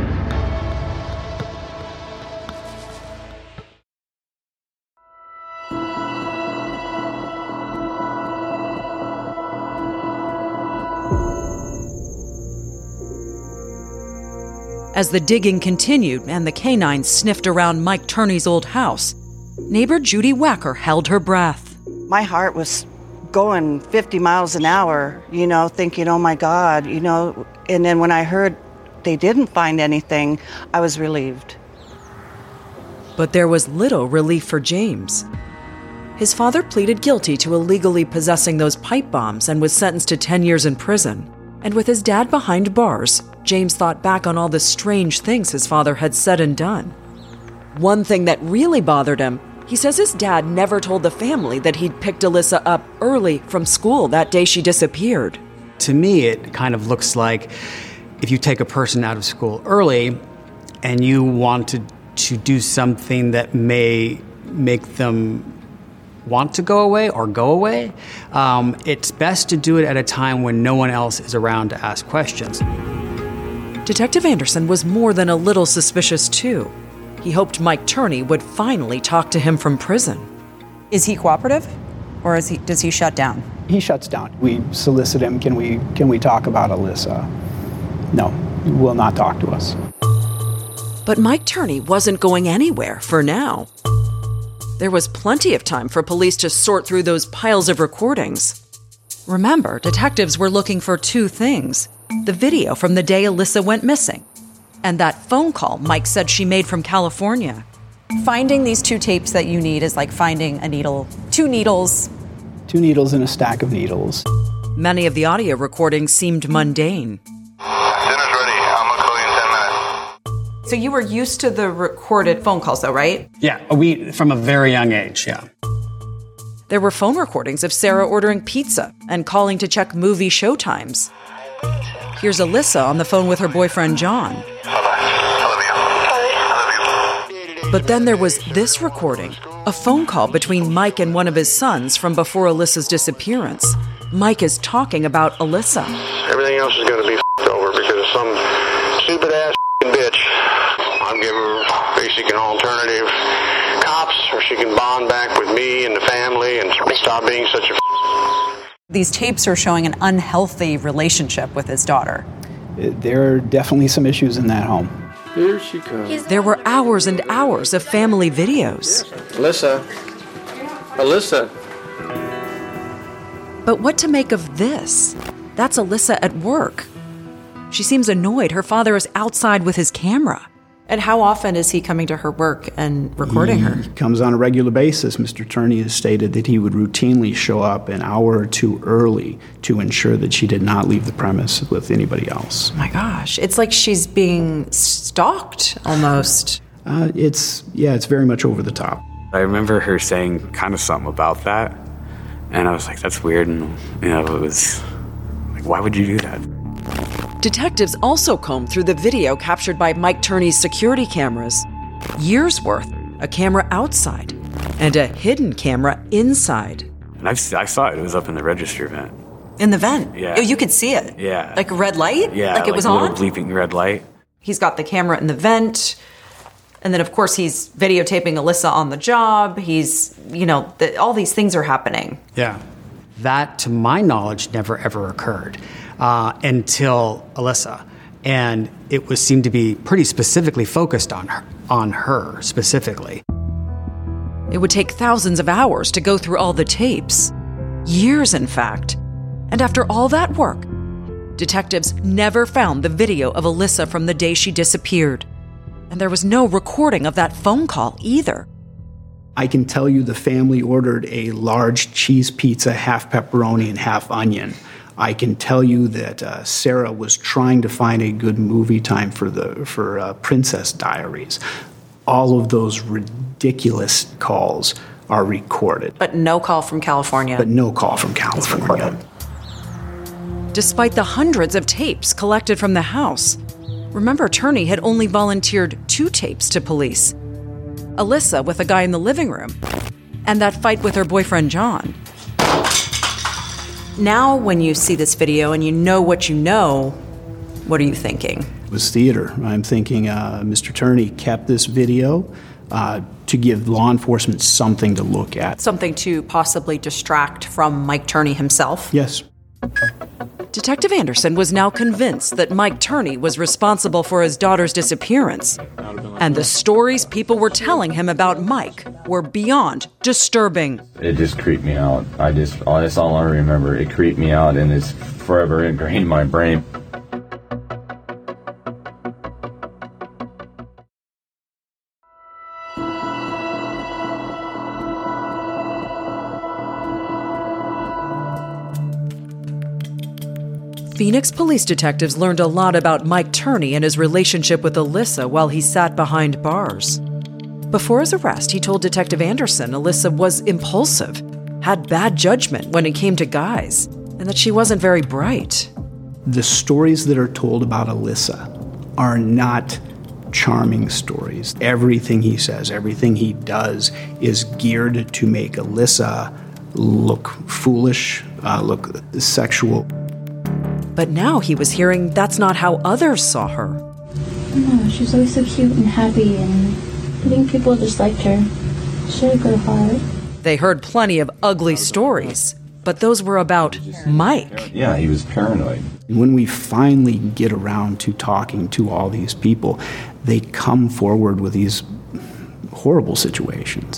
As the digging continued and the canines sniffed around Mike Turney's old house, neighbor Judy Wacker held her breath. My heart was going fifty miles an hour, you know, thinking, oh my God, you know, and then when I heard they didn't find anything, I was relieved. But there was little relief for James. His father pleaded guilty to illegally possessing those pipe bombs and was sentenced to ten years in prison. And with his dad behind bars, James thought back on all the strange things his father had said and done. One thing that really bothered him, he says his dad never told the family that he'd picked Alyssa up early from school that day she disappeared. To me, it kind of looks like if you take a person out of school early and you want to, to do something that may make them want to go away or go away, um, it's best to do it at a time when no one else is around to ask questions. Detective Anderson was more than a little suspicious, too. He hoped Mike Turney would finally talk to him from prison. Is he cooperative, or is he, does he shut down? He shuts down. We solicit him, can we, can we talk about Alyssa? No, he will not talk to us. But Mike Turney wasn't going anywhere for now. There was plenty of time for police to sort through those piles of recordings. Remember, detectives were looking for two things: the video from the day Alyssa went missing, and that phone call Mike said she made from California. Finding these two tapes that you need is like finding a needle, two needles. Two needles in a stack of needles. Many of the audio recordings seemed mundane. Dinner's ready. I'm gonna call you in ten minutes. So you were used to the recorded phone calls, though, right? Yeah, we from a very young age, yeah. There were phone recordings of Sarah ordering pizza and calling to check movie showtimes. Here's Alyssa on the phone with her boyfriend, John. But then there was this recording, a phone call between Mike and one of his sons from before Alyssa's disappearance. Mike is talking about Alyssa. Everything else is gonna be f***ed over because of some stupid ass bitch. I'll give her basically an alternative cops, or she can bond back with me and the family and stop being such a f***. These tapes are showing an unhealthy relationship with his daughter. There are definitely some issues in that home. Here she comes. There were hours and hours of family videos. Alyssa. Alyssa. But what to make of this? That's Alyssa at work. She seems annoyed her father is outside with his camera. And how often is he coming to her work and recording he her? He comes on a regular basis. Mister Turney has stated that he would routinely show up an hour or two early to ensure that she did not leave the premise with anybody else. Oh my gosh, it's like she's being stalked almost. Uh, it's, yeah, it's very much over the top. I remember her saying kind of something about that, and I was like, that's weird, and, you know, it was like, why would you do that? Detectives also combed through the video captured by Mike Turney's security cameras. Years worth, a camera outside, and a hidden camera inside. And I've, I saw it, it was up in the register vent. In the vent? Yeah. Oh, you could see it? Yeah. Like a red light? Yeah, like it was a on? little bleeping red light. He's got the camera in the vent. And then, of course, he's videotaping Alyssa on the job. He's, you know, the, all these things are happening. Yeah. That, to my knowledge, never ever occurred uh, until Alyssa. And it was seemed to be pretty specifically focused on her, on her specifically. It would take thousands of hours to go through all the tapes. Years, in fact. And after all that work, detectives never found the video of Alyssa from the day she disappeared. And there was no recording of that phone call either. I can tell you the family ordered a large cheese pizza, half pepperoni and half onion. I can tell you that uh, Sarah was trying to find a good movie time for the for uh, Princess Diaries. All of those ridiculous calls are recorded. But no call from California. But no call from California. Despite the hundreds of tapes collected from the house, remember Turney had only volunteered two tapes to police. Alyssa with a guy in the living room, and that fight with her boyfriend, John. Now, when you see this video and you know what you know, what are you thinking? It was theater. I'm thinking uh, Mister Turney kept this video uh, to give law enforcement something to look at. Something to possibly distract from Mike Turney himself? Yes. Detective Anderson was now convinced that Mike Turney was responsible for his daughter's disappearance. And the stories people were telling him about Mike were beyond disturbing. It just creeped me out. I just, that's all I remember. It creeped me out and it's forever ingrained in my brain. Phoenix police detectives learned a lot about Mike Turney and his relationship with Alyssa while he sat behind bars. Before his arrest, he told Detective Anderson Alyssa was impulsive, had bad judgment when it came to guys, and that she wasn't very bright. The stories that are told about Alyssa are not charming stories. Everything he says, everything he does is geared to make Alyssa look foolish, uh, look sexual. But now he was hearing that's not how others saw her. No, she was always so cute and happy, and I think people just liked her. She had a good heart. They heard plenty of ugly stories, but those were about Mike. Yeah, he was paranoid. When we finally get around to talking to all these people, they come forward with these horrible situations.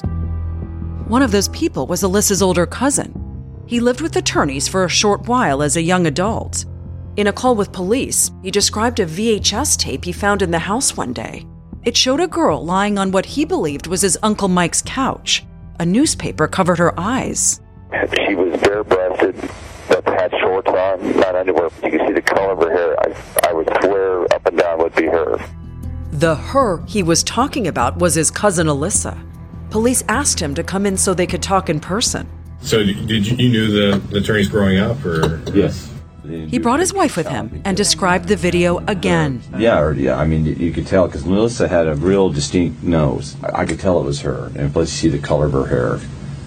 One of those people was Alyssa's older cousin. He lived with the Turneys for a short while as a young adult. In a call with police, he described a V H S tape he found in the house one day. It showed a girl lying on what he believed was his Uncle Mike's couch. A newspaper covered her eyes. She was bare-breasted, but had shorts on, not underwear. You can see the color of her hair. I, I would swear up and down would be her. The her he was talking about was his cousin Alyssa. Police asked him to come in so they could talk in person. So did you, you knew the, the attorneys growing up, or? Yes. He brought his wife with him and described the video again. Yeah, or, yeah. I mean, you could tell because Melissa had a real distinct nose. I, I could tell it was her, and plus you see the color of her hair.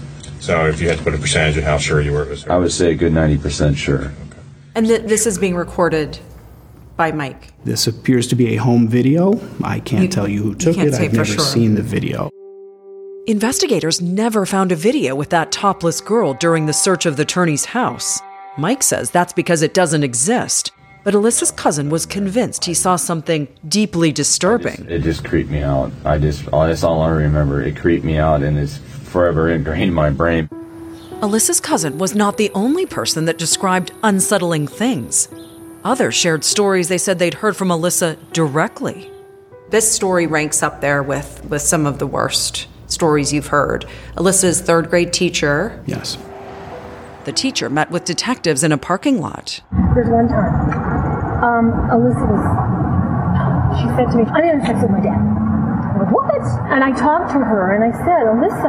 So if you had to put a percentage of how sure you were it was her? I would say a good ninety percent sure. And th- this is being recorded by Mike. This appears to be a home video. I can't You- tell you who you took can't it. say I've for never sure. seen the video. Investigators never found a video with that topless girl during the search of the Turney's house. Mike says that's because it doesn't exist. But Alyssa's cousin was convinced he saw something deeply disturbing. It just creeped me out. I just, that's all I remember. It creeped me out, and it's forever ingrained in my brain. Alyssa's cousin was not the only person that described unsettling things. Others shared stories they said they'd heard from Alyssa directly. This story ranks up there with, with some of the worst stories you've heard. Alyssa's third grade teacher. Yes. The teacher met with detectives in a parking lot. There's one time, um, Alyssa was, she said to me, I'm having sex with my dad. I'm like, what? And I talked to her and I said,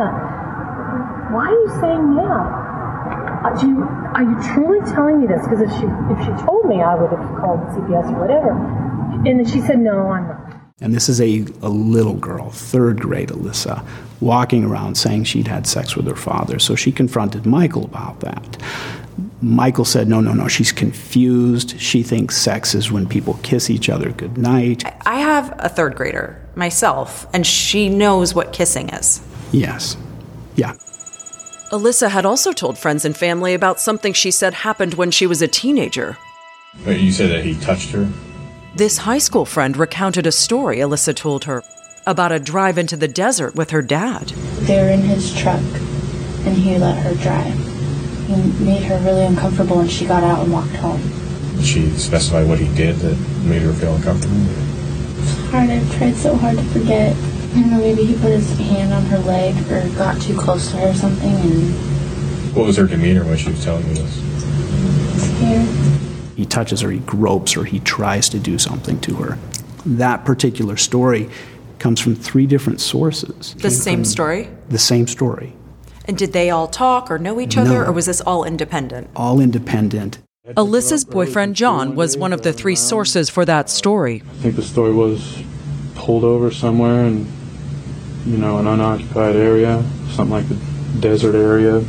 Alyssa, why are you saying that? Uh, do you, are you truly telling me this? Because if she, if she told me, I would have called C P S or whatever. And then she said, no, I'm not. And this is a, a little girl, third grade Alyssa, walking around saying she'd had sex with her father. So she confronted Michael about that. Michael said, no, no, no, she's confused. She thinks sex is when people kiss each other goodnight. I have a third grader myself, and she knows what kissing is. Yes. Yeah. Alyssa had also told friends and family about something she said happened when she was a teenager. But you said that he touched her? This high school friend recounted a story Alyssa told her about a drive into the desert with her dad. They were in his truck, and he let her drive. He made her really uncomfortable, and she got out and walked home. Did she specify what he did that made her feel uncomfortable? It's hard. I've tried so hard to forget. I don't know, maybe he put his hand on her leg or got too close to her or something, and... What was her demeanor when she was telling you this? Scared. He touches her, he gropes her, he tries to do something to her. That particular story comes from three different sources. The same story? The same story. And did they all talk or know each other, No. or was this all independent? All independent. Alyssa's boyfriend John was one of the three sources for that story. I think the story was pulled over somewhere in, you know, an unoccupied area, something like the desert area,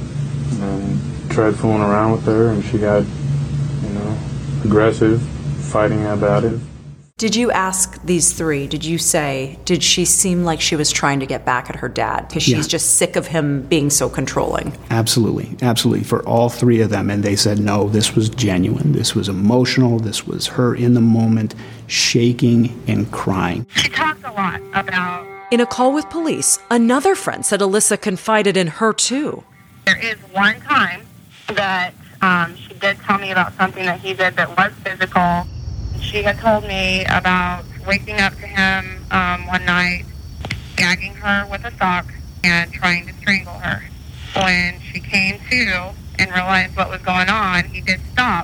and tried fooling around with her, and she got, you know, aggressive, fighting about it. Did you ask these three, did you say, did she seem like she was trying to get back at her dad? Because she's Yeah. just sick of him being so controlling. Absolutely, absolutely, for all three of them. And they said, no, this was genuine. This was emotional. This was her in the moment, shaking and crying. She talked a lot about... In a call with police, another friend said Alyssa confided in her too. There is one time that um, she did tell me about something that he did that was physical. She had told me about waking up to him um, one night, gagging her with a sock, and trying to strangle her. When she came to and realized what was going on, he did stop to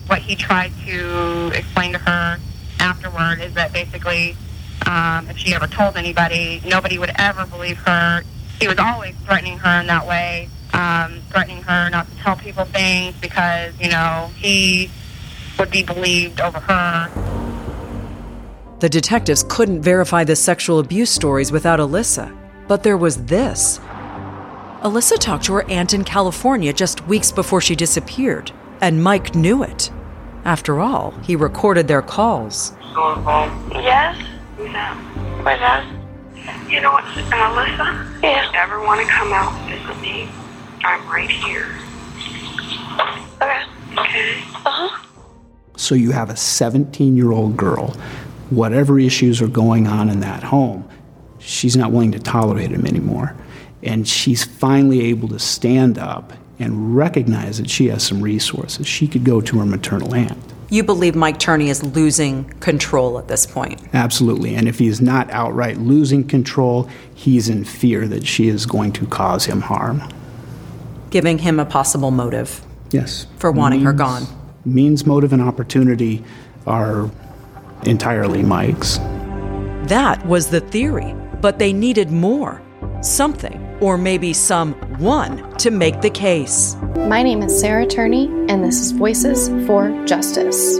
what he tried to explain to her afterward is that basically um, if she ever told anybody, nobody would ever believe her. He was always threatening her in that way, um, threatening her not to tell people things because, you know, he would be believed over her. The detectives couldn't verify the sexual abuse stories without Alyssa, but there was this. Alyssa talked to her aunt in California just weeks before she disappeared, and Mike knew it. After all, he recorded their calls. Yes? No. What else? You know what, and Alyssa? Yeah. If you ever want to come out and visit me, I'm right here. Okay. Okay. Uh-huh. So you have a seventeen-year-old girl, whatever issues are going on in that home, she's not willing to tolerate him anymore. And she's finally able to stand up and recognize that she has some resources. She could go to her maternal aunt. You believe Mike Turney is losing control at this point? Absolutely. And if he's not outright losing control, he's in fear that she is going to cause him harm. Giving him a possible motive. Yes. For wanting means, her gone. Means, motive, and opportunity are entirely Mike's. That was the theory, but they needed more. Something, or maybe someone, to make the case. My name is Sarah Turney, and this is Voices for Justice.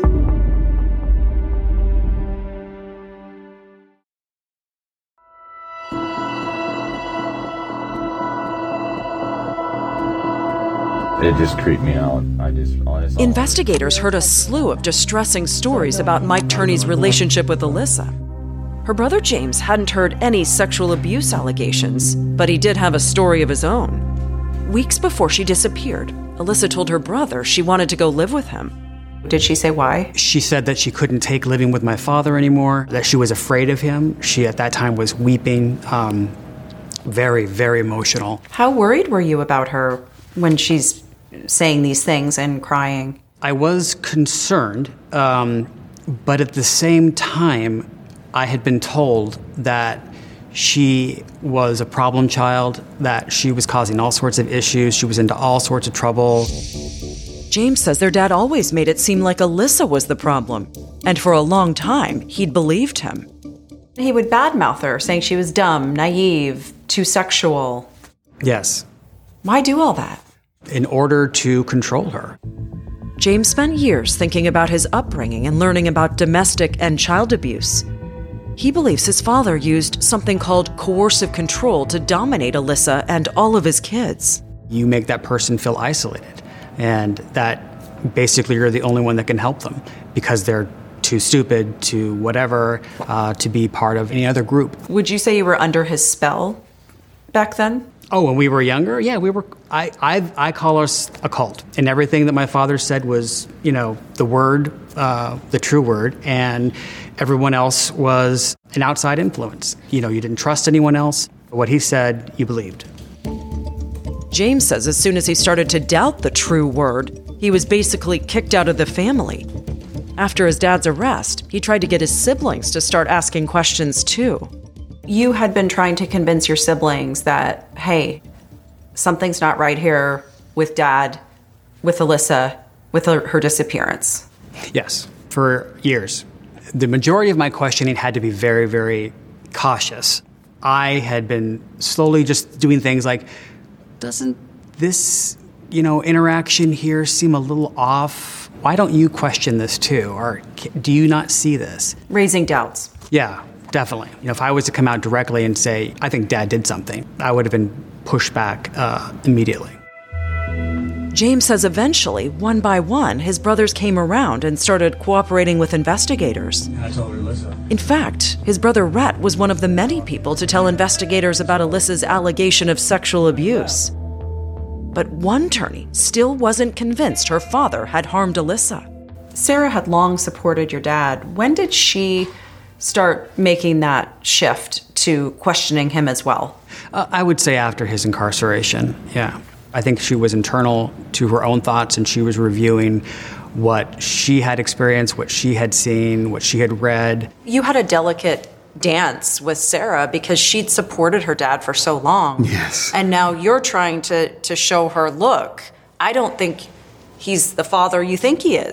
It just creeped me out. I just honestly. Investigators heard a slew of distressing stories about Mike Turney's relationship with Alyssa. Her brother James hadn't heard any sexual abuse allegations, but he did have a story of his own. Weeks before she disappeared, Alyssa told her brother she wanted to go live with him. Did she say why? She said that she couldn't take living with my father anymore, that she was afraid of him. She, at that time, was weeping, um, very, very emotional. How worried were you about her when she's saying these things and crying? I was concerned, um, but at the same time, I had been told that she was a problem child, that she was causing all sorts of issues, she was into all sorts of trouble. James says their dad always made it seem like Alyssa was the problem, and for a long time, he'd believed him. He would badmouth her, saying she was dumb, naive, too sexual. Yes. Why do all that? In order to control her. James spent years thinking about his upbringing and learning about domestic and child abuse. He believes his father used something called coercive control to dominate Alyssa and all of his kids. You make that person feel isolated, and that basically you're the only one that can help them because they're too stupid, to whatever, uh, to be part of any other group. Would you say you were under his spell back then? Oh, when we were younger? Yeah, we were. I, I, I call us a cult. And everything that my father said was, you know, the word, uh, the true word, and everyone else was an outside influence. You know, you didn't trust anyone else. What he said, you believed. James says as soon as he started to doubt the true word, he was basically kicked out of the family. After his dad's arrest, he tried to get his siblings to start asking questions too. You had been trying to convince your siblings that, hey, something's not right here with Dad, with Alyssa, with her, her disappearance. Yes, for years. The majority of my questioning had to be very, very cautious. I had been slowly just doing things like, doesn't this, you know, interaction here seem a little off? Why don't you question this too? Or do you not see this? Raising doubts. Yeah. Definitely. You know, if I was to come out directly and say, I think Dad did something, I would have been pushed back uh, immediately. James says eventually, one by one, his brothers came around and started cooperating with investigators. I told her, Alyssa. In fact, his brother Rhett was one of the many people to tell investigators about Alyssa's allegation of sexual abuse. But one Turney still wasn't convinced her father had harmed Alyssa. Sarah had long supported your dad. When did she start making that shift to questioning him as well? Uh, I would say after his incarceration, yeah. I think she was internal to her own thoughts, and she was reviewing what she had experienced, what she had seen, what she had read. You had a delicate dance with Sarah because she'd supported her dad for so long. Yes. And now you're trying to, to show her, look, I don't think he's the father you think he is.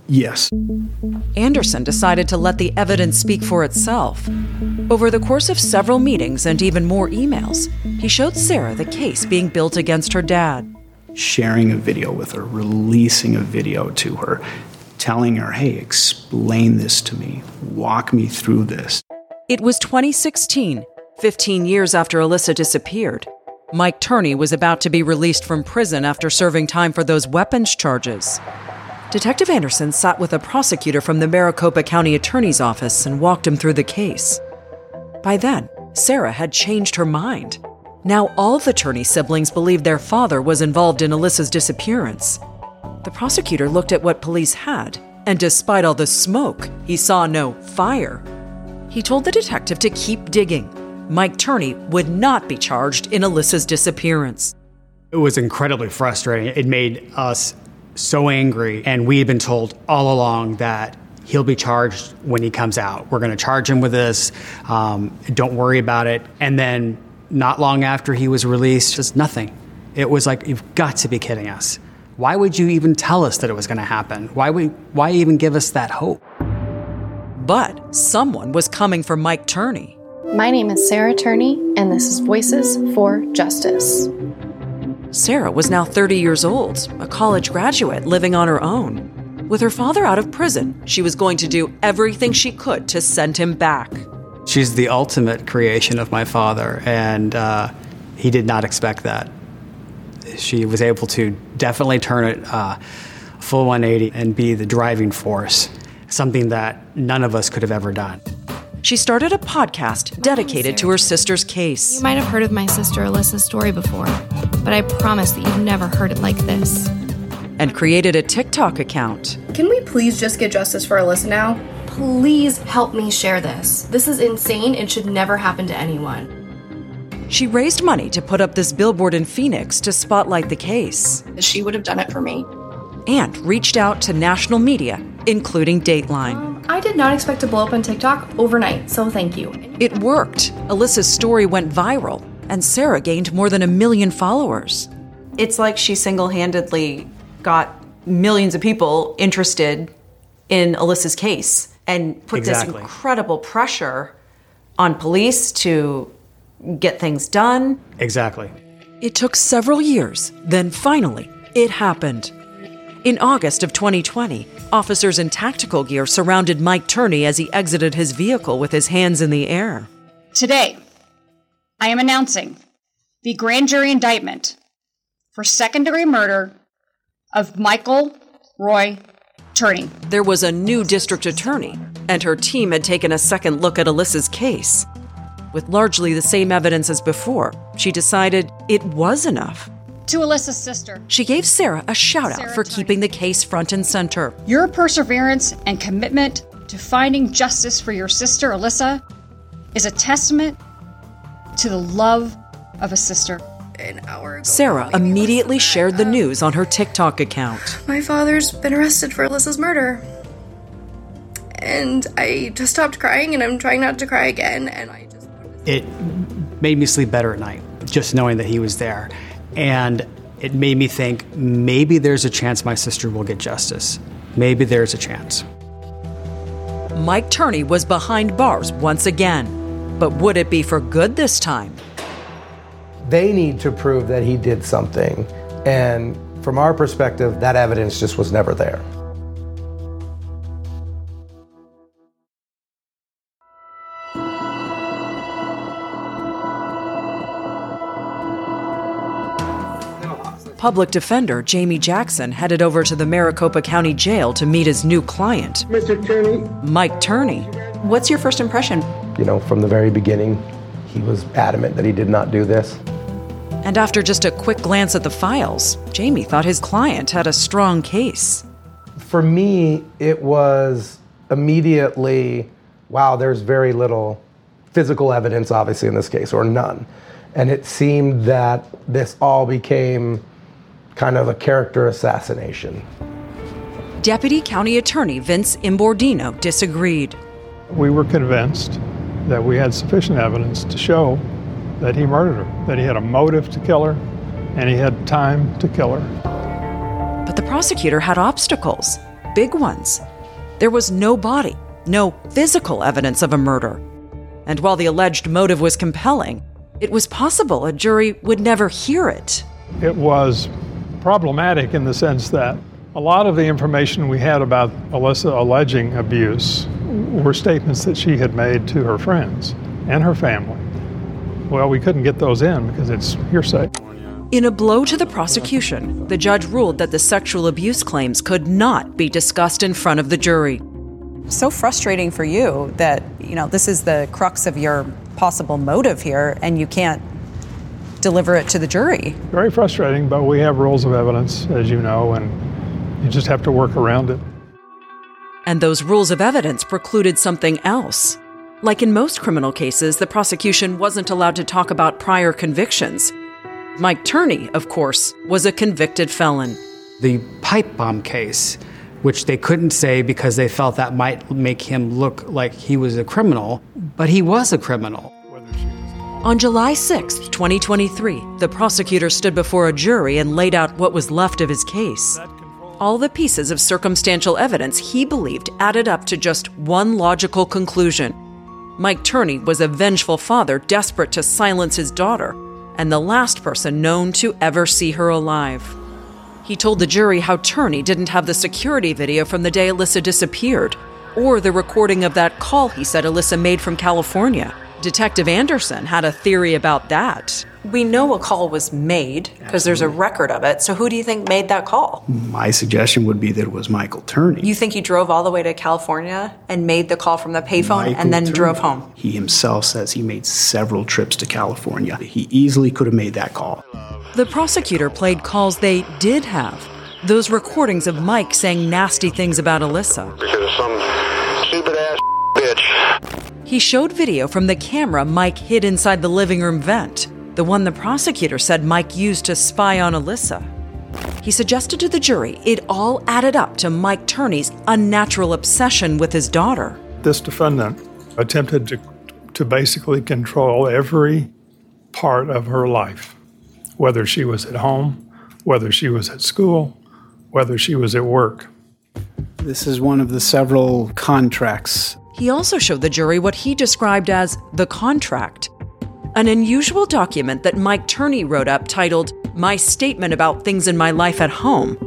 Yes. Anderson decided to let the evidence speak for itself. Over the course of several meetings and even more emails, he showed Sarah the case being built against her dad. Sharing a video with her, releasing a video to her, telling her, hey, explain this to me, walk me through this. It was twenty sixteen, fifteen years after Alyssa disappeared. Mike Turney was about to be released from prison after serving time for those weapons charges. Detective Anderson sat with a prosecutor from the Maricopa County Attorney's Office and walked him through the case. By then, Sarah had changed her mind. Now all the Turney siblings believed their father was involved in Alyssa's disappearance. The prosecutor looked at what police had, and despite all the smoke, he saw no fire. He told the detective to keep digging. Mike Turney would not be charged in Alyssa's disappearance. It was incredibly frustrating. It made us so angry, and we had been told all along that he'll be charged when he comes out. We're going to charge him with this. Um, don't worry about it. And then not long after he was released, just nothing. It was like, you've got to be kidding us. Why would you even tell us that it was going to happen? Why would, why even give us that hope? But someone was coming for Mike Turney. My name is Sarah Turney, and this is Voices for Justice. Sarah was now thirty years old, a college graduate living on her own. With her father out of prison, she was going to do everything she could to send him back. She's the ultimate creation of my father, and uh, he did not expect that. She was able to definitely turn it uh, full one eighty and be the driving force, something that none of us could have ever done. She started a podcast dedicated to her sister's case. You might have heard of my sister Alyssa's story before, but I promise that you've never heard it like this. And created a TikTok account. Can we please just get justice for Alyssa now? Please help me share this. This is insane and should never happen to anyone. She raised money to put up this billboard in Phoenix to spotlight the case. She would have done it for me. And reached out to national media, including Dateline. I did not expect to blow up on TikTok overnight, so thank you. It worked. Alyssa's story went viral, and Sarah gained more than a million followers. It's like she single-handedly got millions of people interested in Alyssa's case and put Exactly. this incredible pressure on police to get things done. Exactly. It took several years, then finally, it happened. In August of twenty twenty, officers in tactical gear surrounded Mike Turney as he exited his vehicle with his hands in the air. Today, I am announcing the grand jury indictment for second-degree murder of Michael Roy Turney. There was a new district attorney, and her team had taken a second look at Alyssa's case. With largely the same evidence as before, she decided it was enough. To Alyssa's sister, she gave Sarah a shout-out Sarah for Turney. keeping the case front and center. Your perseverance and commitment to finding justice for your sister, Alyssa, is a testament to the love of a sister. An hour ago, Sarah immediately shared the news on her TikTok account. My father's been arrested for Alyssa's murder. And I just stopped crying, and I'm trying not to cry again, and I just... It made me sleep better at night, just knowing that he was there. And it made me think, maybe there's a chance my sister will get justice. Maybe there's a chance. Mike Turney was behind bars once again. But would it be for good this time? They need to prove that he did something. And from our perspective, that evidence just was never there. Public defender Jamie Jackson headed over to the Maricopa County Jail to meet his new client, Mister Turney. Mike Turney. What's your first impression? You know, from the very beginning, he was adamant that he did not do this. And after just a quick glance at the files, Jamie thought his client had a strong case. For me, it was immediately, wow, there's very little physical evidence, obviously, in this case, or none. And it seemed that this all became kind of a character assassination. Deputy County Attorney Vince Imbordino disagreed. We were convinced that we had sufficient evidence to show that he murdered her, that he had a motive to kill her, and he had time to kill her. But the prosecutor had obstacles. big ones. There was no body, no physical evidence of a murder. And while the alleged motive was compelling, it was possible a jury would never hear it. It was problematic in the sense that a lot of the information we had about Alyssa alleging abuse were statements that she had made to her friends and her family. Well, we couldn't get those in because it's hearsay. In a blow to the prosecution, the judge ruled that the sexual abuse claims could not be discussed in front of the jury. So frustrating for you that, you know, this is the crux of your possible motive here, and you can't deliver it to the jury. Very frustrating, but we have rules of evidence, as you know, and you just have to work around it. And those rules of evidence precluded something else. Like in most criminal cases, the prosecution wasn't allowed to talk about prior convictions. Mike Turney, of course, was a convicted felon. The pipe bomb case, which they couldn't say because they felt that might make him look like he was a criminal, but he was a criminal. On July sixth, twenty twenty-three, the prosecutor stood before a jury and laid out what was left of his case. All the pieces of circumstantial evidence he believed added up to just one logical conclusion. Mike Turney was a vengeful father desperate to silence his daughter, and the last person known to ever see her alive. He told the jury how Turney didn't have the security video from the day Alyssa disappeared, or the recording of that call he said Alyssa made from California. Detective Anderson had a theory about that. We know a call was made because there's a record of it. So who do you think made that call? My suggestion would be that it was Michael Turney. You think he drove all the way to California and made the call from the payphone Michael and then Turney. drove home? He himself says he made several trips to California. He easily could have made that call. The prosecutor played calls they did have. Those recordings of Mike saying nasty things about Alyssa. Because of some stupid-ass bitch. He showed video from the camera Mike hid inside the living room vent, the one the prosecutor said Mike used to spy on Alyssa. He suggested to the jury it all added up to Mike Turney's unnatural obsession with his daughter. This defendant attempted to, to basically control every part of her life, whether she was at home, whether she was at school, whether she was at work. This is one of the several contracts. He also showed the jury what he described as the contract, an unusual document that Mike Turney wrote up titled, "My Statement About Things in My Life at Home."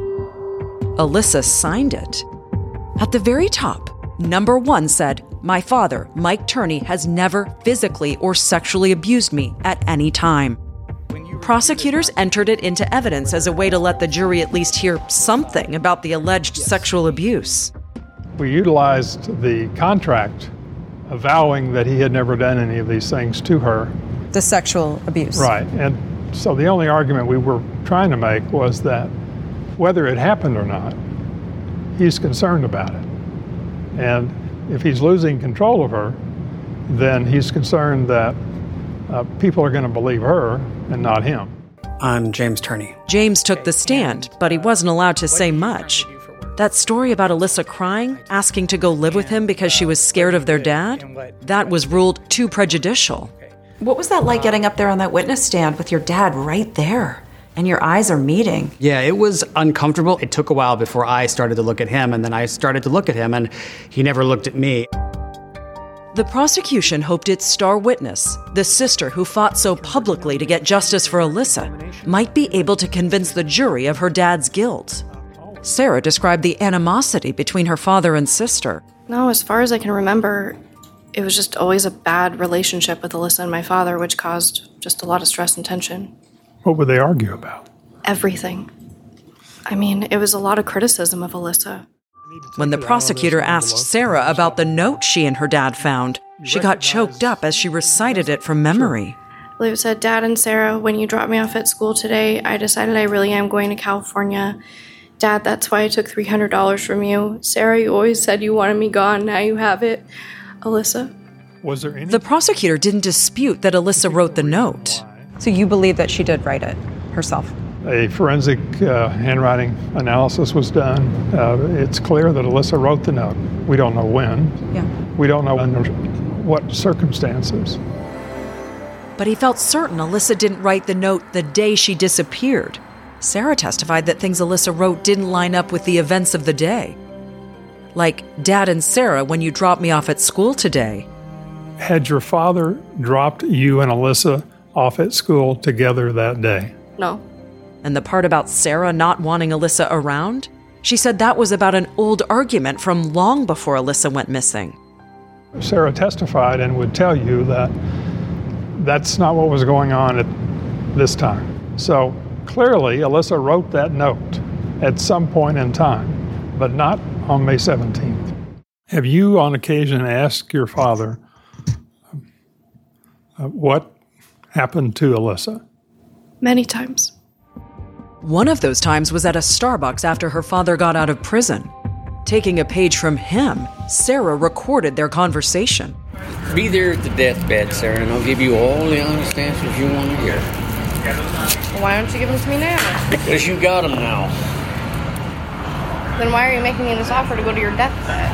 Alyssa signed it. At the very top, number one said, "My father, Mike Turney, has never physically or sexually abused me at any time." Prosecutors entered it into evidence as a way to let the jury at least hear something about the alleged sexual abuse. We utilized the contract avowing that he had never done any of these things to her. The sexual abuse. Right. And so the only argument we were trying to make was that whether it happened or not, he's concerned about it. And if he's losing control of her, then he's concerned that uh, people are going to believe her and not him. I'm James Turney. James took the stand, but he wasn't allowed to say much. That story about Alyssa crying, asking to go live with him because she was scared of their dad, that was ruled too prejudicial. What was that like getting up there on that witness stand with your dad right there? And your eyes are meeting. Yeah, it was uncomfortable. It took a while before I started to look at him, and then I started to look at him, and he never looked at me. The prosecution hoped its star witness, the sister who fought so publicly to get justice for Alyssa, might be able to convince the jury of her dad's guilt. Sarah described the animosity between her father and sister. No, as far as I can remember, it was just always a bad relationship with Alyssa and my father, which caused just a lot of stress and tension. What would they argue about? Everything. I mean, it was a lot of criticism of Alyssa. When the prosecutor asked Sarah about the note she and her dad found, she got choked up as she recited it from memory. It said, "Dad and Sarah, when you dropped me off at school today, I decided I really am going to California. Dad, that's why I took three hundred dollars from you. Sarah, you always said you wanted me gone. Now you have it. Alyssa." Was there any? The prosecutor didn't dispute that Alyssa wrote the note. So you believe that she did write it herself? A forensic uh, handwriting analysis was done. Uh, it's clear that Alyssa wrote the note. We don't know when. Yeah. We don't know under what circumstances. But he felt certain Alyssa didn't write the note the day she disappeared. Sarah testified that things Alyssa wrote didn't line up with the events of the day. like Dad and Sarah when you dropped me off at school today. Had your father dropped you and Alyssa off at school together that day? No. And the part about Sarah not wanting Alyssa around? She said that was about an old argument from long before Alyssa went missing. Sarah testified and would tell you that that's not what was going on at this time. So clearly, Alyssa wrote that note at some point in time, but not on May seventeenth. Have you on occasion asked your father uh, what happened to Alyssa? Many times. One of those times was at a Starbucks after her father got out of prison. Taking a page from him, Sarah recorded their conversation. Be there at the deathbed, Sarah, and I'll give you all the honest answers you want to hear. Well, why don't you give them to me now? Because you got them now. Then why are you making me this offer to go to your deathbed?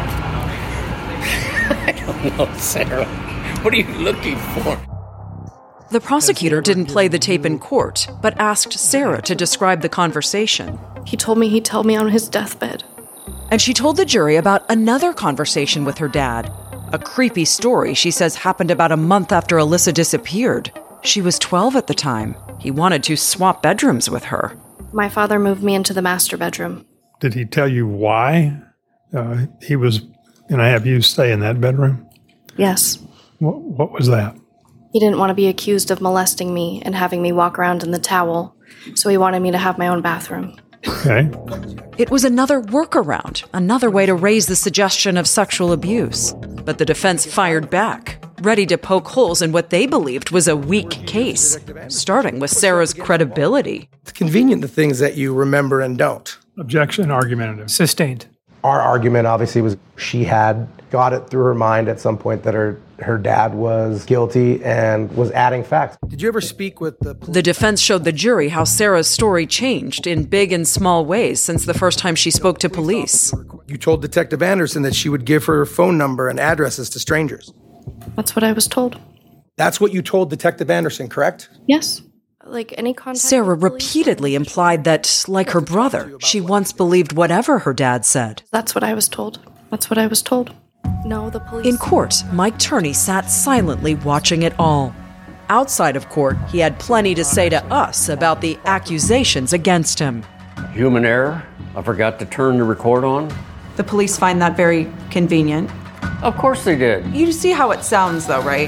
I don't know, Sarah. What are you looking for? The prosecutor didn't play the tape in court, but asked Sarah to describe the conversation. He told me he'd tell me on his deathbed. And she told the jury about another conversation with her dad. A creepy story she says happened about a month after Alyssa disappeared. She was twelve at the time. He wanted to swap bedrooms with her. My father moved me into the master bedroom. Did he tell you why uh, he was going to have you stay in that bedroom? Yes. What, what was that? He didn't want to be accused of molesting me and having me walk around in the towel, so he wanted me to have my own bathroom. Okay. It was another workaround, another way to raise the suggestion of sexual abuse. But the defense fired back, ready to poke holes in what they believed was a weak case, starting with Sarah's credibility. It's convenient the things that you remember and don't. Objection, argumentative. Sustained. Our argument obviously was she had got it through her mind at some point that her, her dad was guilty and was adding facts. Did you ever speak with the police? The defense showed the jury how Sarah's story changed in big and small ways since the first time she spoke to police. You told Detective Anderson that she would give her phone number and addresses to strangers. That's what I was told. That's what you told Detective Anderson, correct? Yes. Like any contact. Sarah repeatedly implied that, like her brother, she once believed whatever her dad said. That's what I was told. That's what I was told. No, the police. In court, Mike Turney sat silently watching it all. Outside of court, he had plenty to say to us about the accusations against him. Human error. I forgot to turn the record on. The police find that very convenient. Of course they did. You see how it sounds, though, right?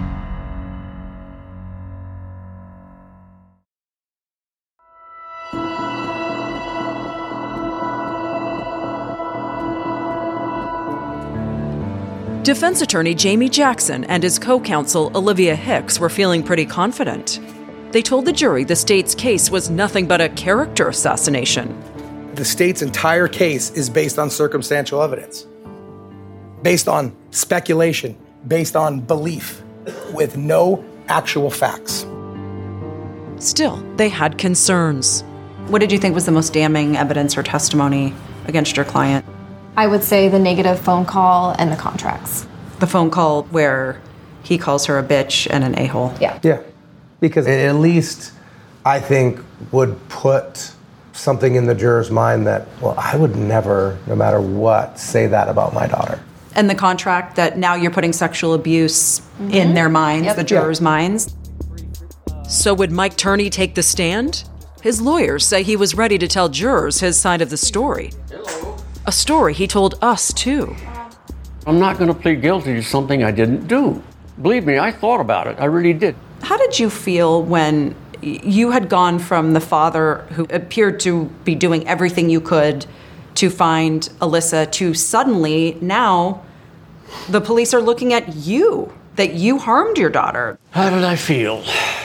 Defense attorney Jamie Jackson and his co-counsel Olivia Hicks were feeling pretty confident. They told the jury the state's case was nothing but a character assassination. The state's entire case is based on circumstantial evidence, based on speculation, based on belief, with no actual facts. Still, they had concerns. What did you think was the most damning evidence or testimony against your client? I would say the negative phone call and the contracts. The phone call where he calls her a bitch and an a-hole. Yeah. Yeah. Because it at least, I think, would put something in the juror's mind that, well, I would never, no matter what, say that about my daughter. And the contract that now you're putting sexual abuse mm-hmm. in their minds, yep. the jurors' yeah. minds. So would Mike Turney take the stand? His lawyers say he was ready to tell jurors his side of the story. A story he told us, too. I'm not going to plead guilty to something I didn't do. Believe me, I thought about it. I really did. How did you feel when you had gone from the father who appeared to be doing everything you could to find Alyssa to suddenly now the police are looking at you, that you harmed your daughter? How did I feel?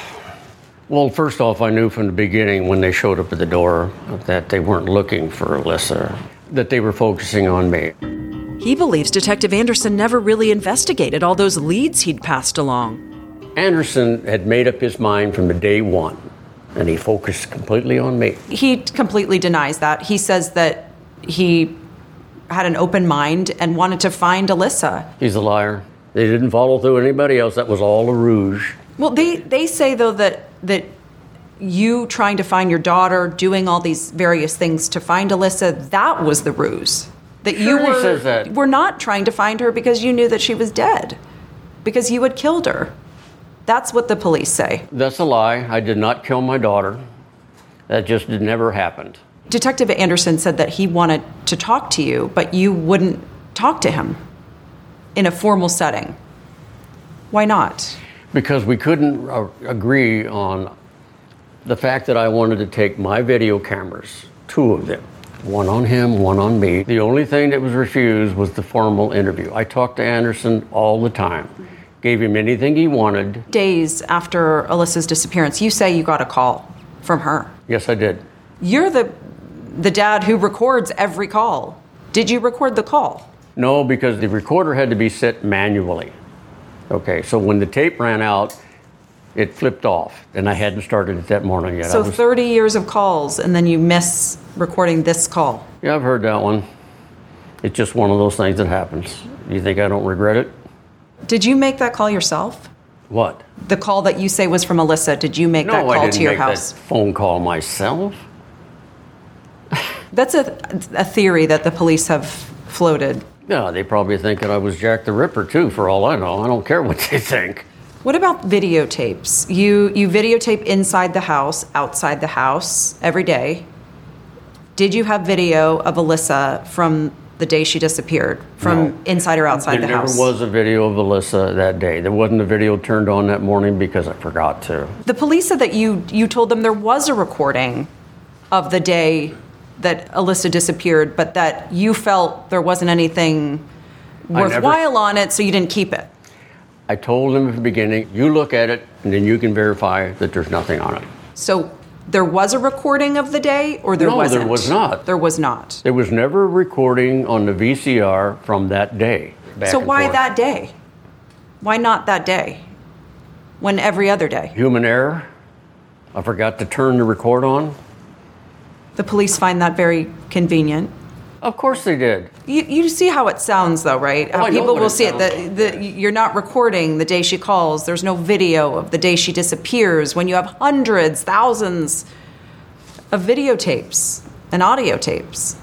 Well, first off, I knew from the beginning when they showed up at the door that they weren't looking for Alyssa, that they were focusing on me. He believes Detective Anderson never really investigated all those leads he'd passed along. Anderson had made up his mind from the day one, and he focused completely on me. He completely denies that. He says that he had an open mind and wanted to find Alyssa. He's a liar. They didn't follow through anybody else. That was all a rouge. Well, they, they say, though, that that you trying to find your daughter, doing all these various things to find Alyssa, that was the ruse. That Sure, you he were, says that. were not trying to find her because you knew that she was dead, because you had killed her. That's what the police say. That's a lie. I did not kill my daughter. That just never happened. Detective Anderson said that he wanted to talk to you, but you wouldn't talk to him in a formal setting. Why not? Because we couldn't uh, agree on the fact that I wanted to take my video cameras, two of them, one on him, one on me. The only thing that was refused was the formal interview. I talked to Anderson all the time, gave him anything he wanted. Days after Alyssa's disappearance, you say you got a call from her. Yes, I did. You're the the dad who records every call. Did you record the call? No, because the recorder had to be set manually. Okay, so when the tape ran out, it flipped off, and I hadn't started it that morning yet. So I was, thirty years of calls, and then you miss recording this call. Yeah, I've heard that one. It's just one of those things that happens. You think I don't regret it? Did you make that call yourself? What? The call that you say was from Alyssa, did you make No, that call I didn't to your make house? that phone call myself. That's a, a theory that the police have floated. Yeah, they probably think that I was Jack the Ripper too, for all I know. I don't care what they think. What about videotapes? You you videotape inside the house, outside the house, every day. Did you have video of Alyssa from the day she disappeared, from No. inside or outside There the house? never was a video of Alyssa that day. There wasn't a video turned on that morning because I forgot to. The police said that you you told them there was a recording of the day that Alyssa disappeared, but that you felt there wasn't anything I never- worthwhile on it, so you didn't keep it. I told them at the beginning, you look at it, and then you can verify that there's nothing on it. So there was a recording of the day, or there No, wasn't? there was not. There was not. There was never a recording on the V C R from that day. back So and why forth. that day? Why not that day? When every other day? Human error. I forgot to turn the record on. The police find that very convenient. Of course they did. You, you see how it sounds, though, right? Oh, How I know people what will it see it. sounds The, the, you're not recording the day she calls. There's no video of the day she disappears when you have hundreds, thousands of videotapes and audio tapes.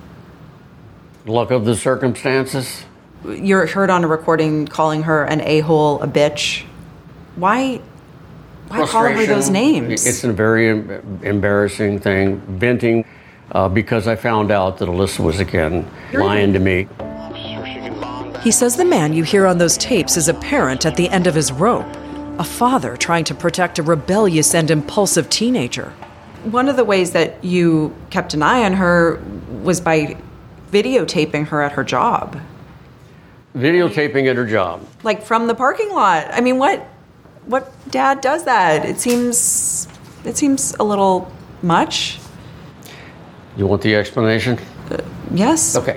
Luck of the circumstances. You're heard on a recording calling her an a-hole, a bitch. Why, why call her those Frustration. names? It's a very em- embarrassing thing. Venting uh, because I found out that Alyssa was again lying to me. He says the man you hear on those tapes is a parent at the end of his rope, a father trying to protect a rebellious and impulsive teenager. One of the ways that you kept an eye on her was by videotaping her at her job. Videotaping at her job. Like from the parking lot. I mean, what what dad does that? It seems it seems a little much. You want the explanation? Uh, yes. Okay.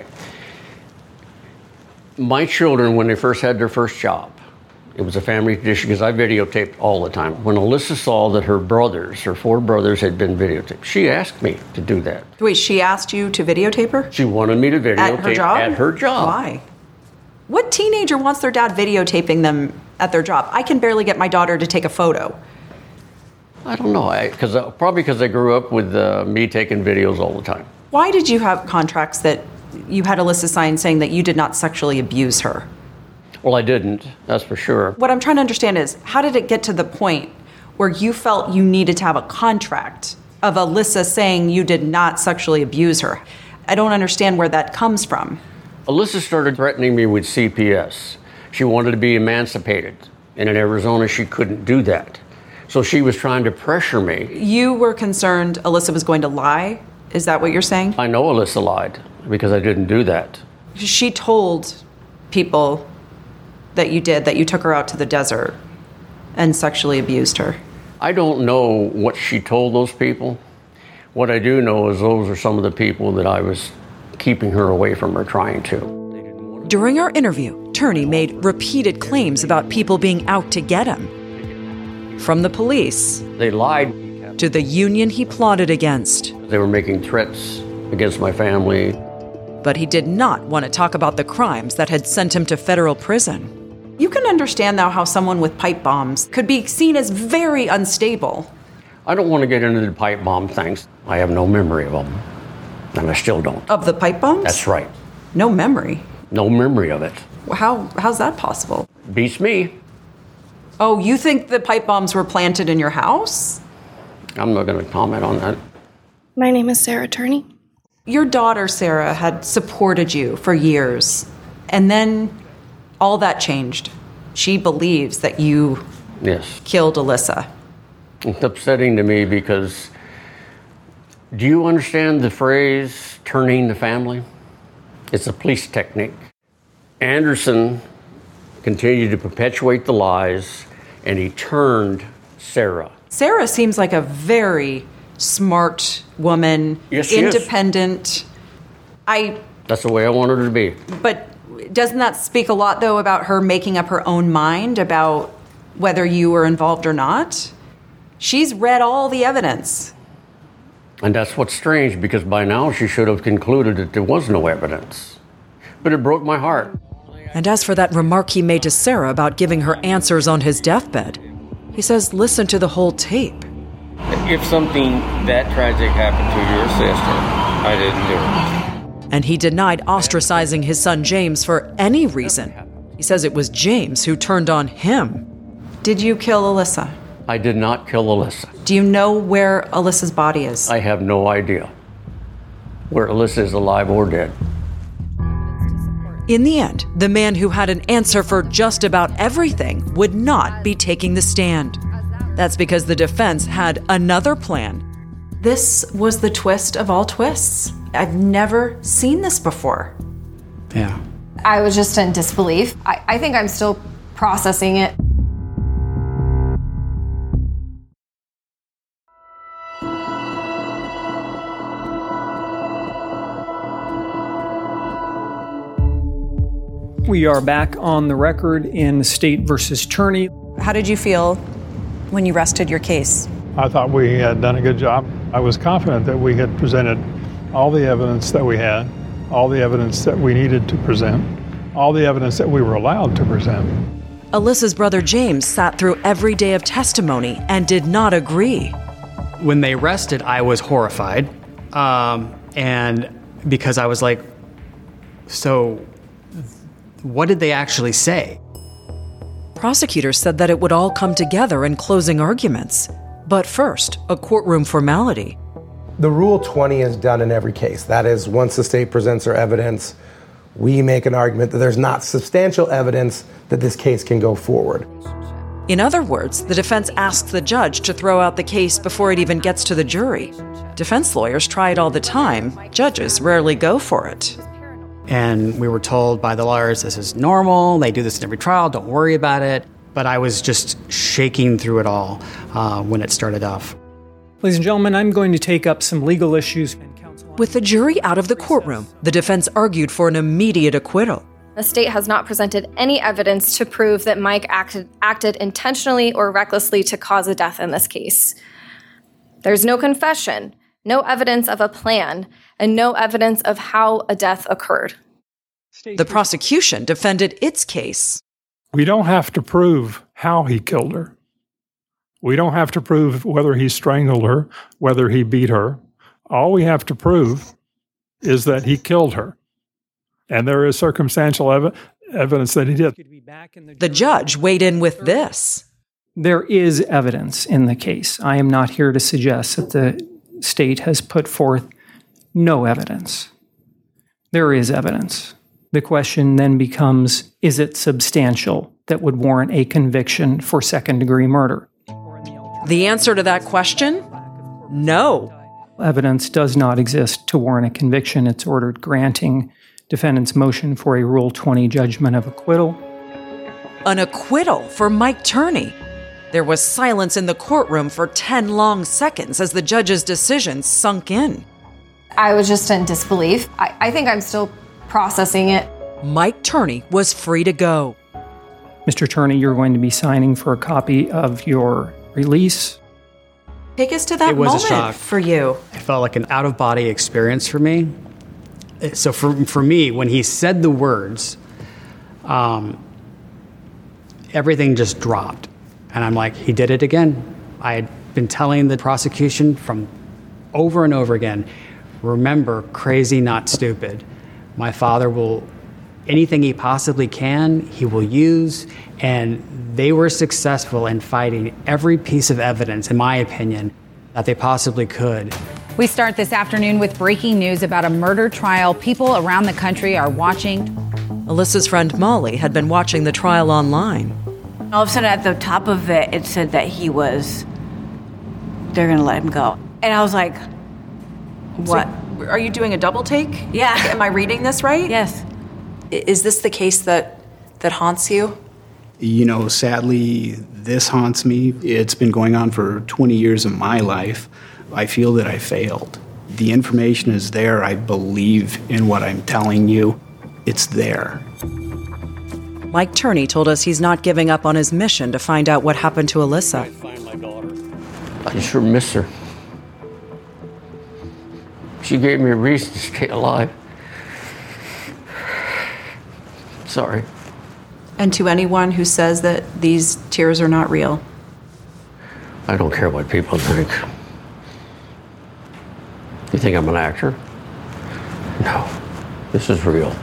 My children, when they first had their first job, it was a family tradition because I videotaped all the time. When Alyssa saw that her brothers, her four brothers, had been videotaped, she asked me to do that. Wait, she asked you to videotape her? She wanted me to videotape At her job? At her job. Why? What teenager wants their dad videotaping them at their job? I can barely get my daughter to take a photo. I don't know. I, cause, uh, probably because I grew up with uh, me taking videos all the time. Why did you have contracts that you had Alyssa sign saying that you did not sexually abuse her? Well, I didn't, that's for sure. What I'm trying to understand is, how did it get to the point where you felt you needed to have a contract of Alyssa saying you did not sexually abuse her? I don't understand where that comes from. Alyssa started threatening me with C P S. She wanted to be emancipated. And in Arizona, she couldn't do that. So she was trying to pressure me. You were concerned Alyssa was going to lie? Is that what you're saying? I know Alyssa lied because I didn't do that. She told people that you did, that you took her out to the desert and sexually abused her. I don't know what she told those people. What I do know is those are some of the people that I was keeping her away from or trying to. During our interview, Turney made repeated claims about people being out to get him. From the police. They lied. To the union he plotted against. They were making threats against my family. But he did not want to talk about the crimes that had sent him to federal prison. You can understand, though, how someone with pipe bombs could be seen as very unstable. I don't want to get into the pipe bomb things. I have no memory of them. And I still don't. Of the pipe bombs? That's right. No memory? No memory of it. How, how's that possible? Beats me. Oh, you think the pipe bombs were planted in your house? I'm not going to comment on that. My name is Sarah Turney. Your daughter, Sarah, had supported you for years, and then all that changed. She believes that you Yes. killed Alyssa. It's upsetting to me because do you understand the phrase turning the family? It's a police technique. Anderson continued to perpetuate the lies, and he turned Sarah. Sarah seems like a very smart woman, Yes, she is. independent. I That's the way I wanted her to be. but doesn't that speak a lot though about her making up her own mind about whether you were involved or not? She's read all the evidence. And that's what's strange, because by now she should have concluded that there was no evidence. But it broke my heart. And as for that remark he made to Sarah about giving her answers on his deathbed, he says listen to the whole tape. If something that tragic happened to your sister, I didn't do it. And he denied ostracizing his son James for any reason. He says it was James who turned on him. Did you kill Alyssa? I did not kill Alyssa. Do you know where Alyssa's body is? I have no idea where Alyssa is, alive or dead. In the end, the man who had an answer for just about everything would not be taking the stand. That's because the defense had another plan. This was the twist of all twists. I've never seen this before. Yeah. I was just in disbelief. I, I think I'm still processing it. We are back on the record in State versus Turney. How did you feel when you rested your case? I thought we had done a good job. I was confident that we had presented all the evidence that we had, all the evidence that we needed to present, all the evidence that we were allowed to present. Alyssa's brother James sat through every day of testimony and did not agree. When they rested, I was horrified. Um, and because I was like, so what did they actually say? Prosecutors said that it would all come together in closing arguments. But first, a courtroom formality. The Rule twenty is done in every case. That is, once the state presents their evidence, we make an argument that there's not substantial evidence that this case can go forward. In other words, the defense asks the judge to throw out the case before it even gets to the jury. Defense lawyers try it all the time. Judges rarely go for it. And we were told by the lawyers, this is normal, they do this in every trial, don't worry about it. But I was just shaking through it all uh, when it started off. Ladies and gentlemen, I'm going to take up some legal issues. With the jury out of the courtroom, the defense argued for an immediate acquittal. The state has not presented any evidence to prove that Mike acted, acted intentionally or recklessly to cause a death in this case. There's no confession, no evidence of a plan, and no evidence of how a death occurred. The prosecution defended its case. We don't have to prove how he killed her. We don't have to prove whether he strangled her, whether he beat her. All we have to prove is that he killed her. And there is circumstantial ev- evidence that he did. The judge weighed in with this. There is evidence in the case. I am not here to suggest that the state has put forth no evidence. There is evidence. The question then becomes, is it substantial that would warrant a conviction for second-degree murder? The answer to that question? No. Evidence does not exist to warrant a conviction. It's ordered granting defendant's motion for a Rule twenty judgment of acquittal. An acquittal for Mike Turney. There was silence in the courtroom for ten long seconds as the judge's decision sunk in. I was just in disbelief. I, I think I'm still processing it. Mike Turney was free to go. Mister Turney, you're going to be signing for a copy of your release. Take us to that It was a moment shock. for you. It felt like an out-of-body experience for me. So for for me, when he said the words, um, everything just dropped. And I'm like, he did it again. I had been telling the prosecution from over and over again, remember, crazy, not stupid. My father will, anything he possibly can, he will use, and they were successful in fighting every piece of evidence, in my opinion, that they possibly could. We start this afternoon with breaking news about a murder trial people around the country are watching. Alyssa's friend Molly had been watching the trial online. All of a sudden at the top of it, it said that he was, they're gonna let him go. And I was like, what? So, are you doing a double take? Yeah. Am I reading this right? Yes. Is this the case that, that haunts you? You know, sadly, this haunts me. It's been going on for twenty years of my life. I feel that I failed. The information is there. I believe in what I'm telling you. It's there. Mike Turney told us he's not giving up on his mission to find out what happened to Alyssa. Find my daughter. I sure miss her. She gave me a reason to stay alive. Sorry. And to anyone who says that these tears are not real? I don't care what people think. You think I'm an actor? No. This is real.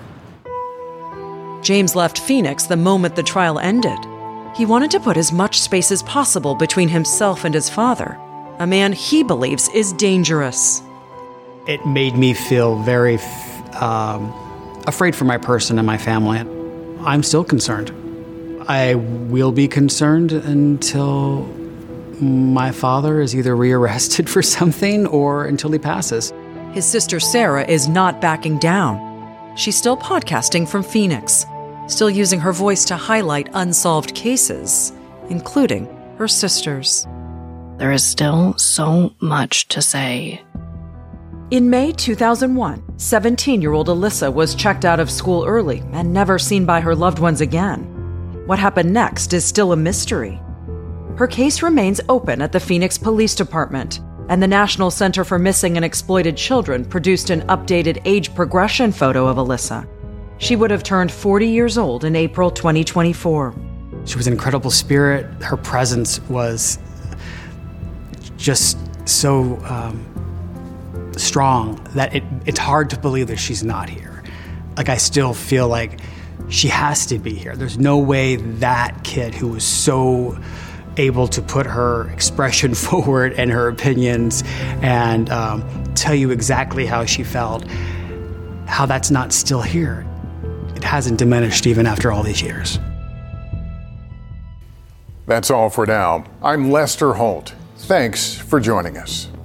James left Phoenix the moment the trial ended. He wanted to put as much space as possible between himself and his father, a man he believes is dangerous. It made me feel very um, afraid for my person and my family. I'm still concerned. I will be concerned until my father is either rearrested for something or until he passes. His sister Sarah is not backing down. She's still podcasting from Phoenix, still using her voice to highlight unsolved cases, including her sister's. There is still so much to say. In May two thousand one, seventeen-year-old Alyssa was checked out of school early and never seen by her loved ones again. What happened next is still a mystery. Her case remains open at the Phoenix Police Department, and the National Center for Missing and Exploited Children produced an updated age progression photo of Alyssa. She would have turned forty years old in April twenty twenty-four. She was an incredible spirit. Her presence was just so um, strong that it, it's hard to believe that she's not here. Like, I still feel like she has to be here. There's no way that kid who was so able to put her expression forward and her opinions and um, tell you exactly how she felt, how that's not still here. It hasn't diminished even after all these years. That's all for now. I'm Lester Holt. Thanks for joining us.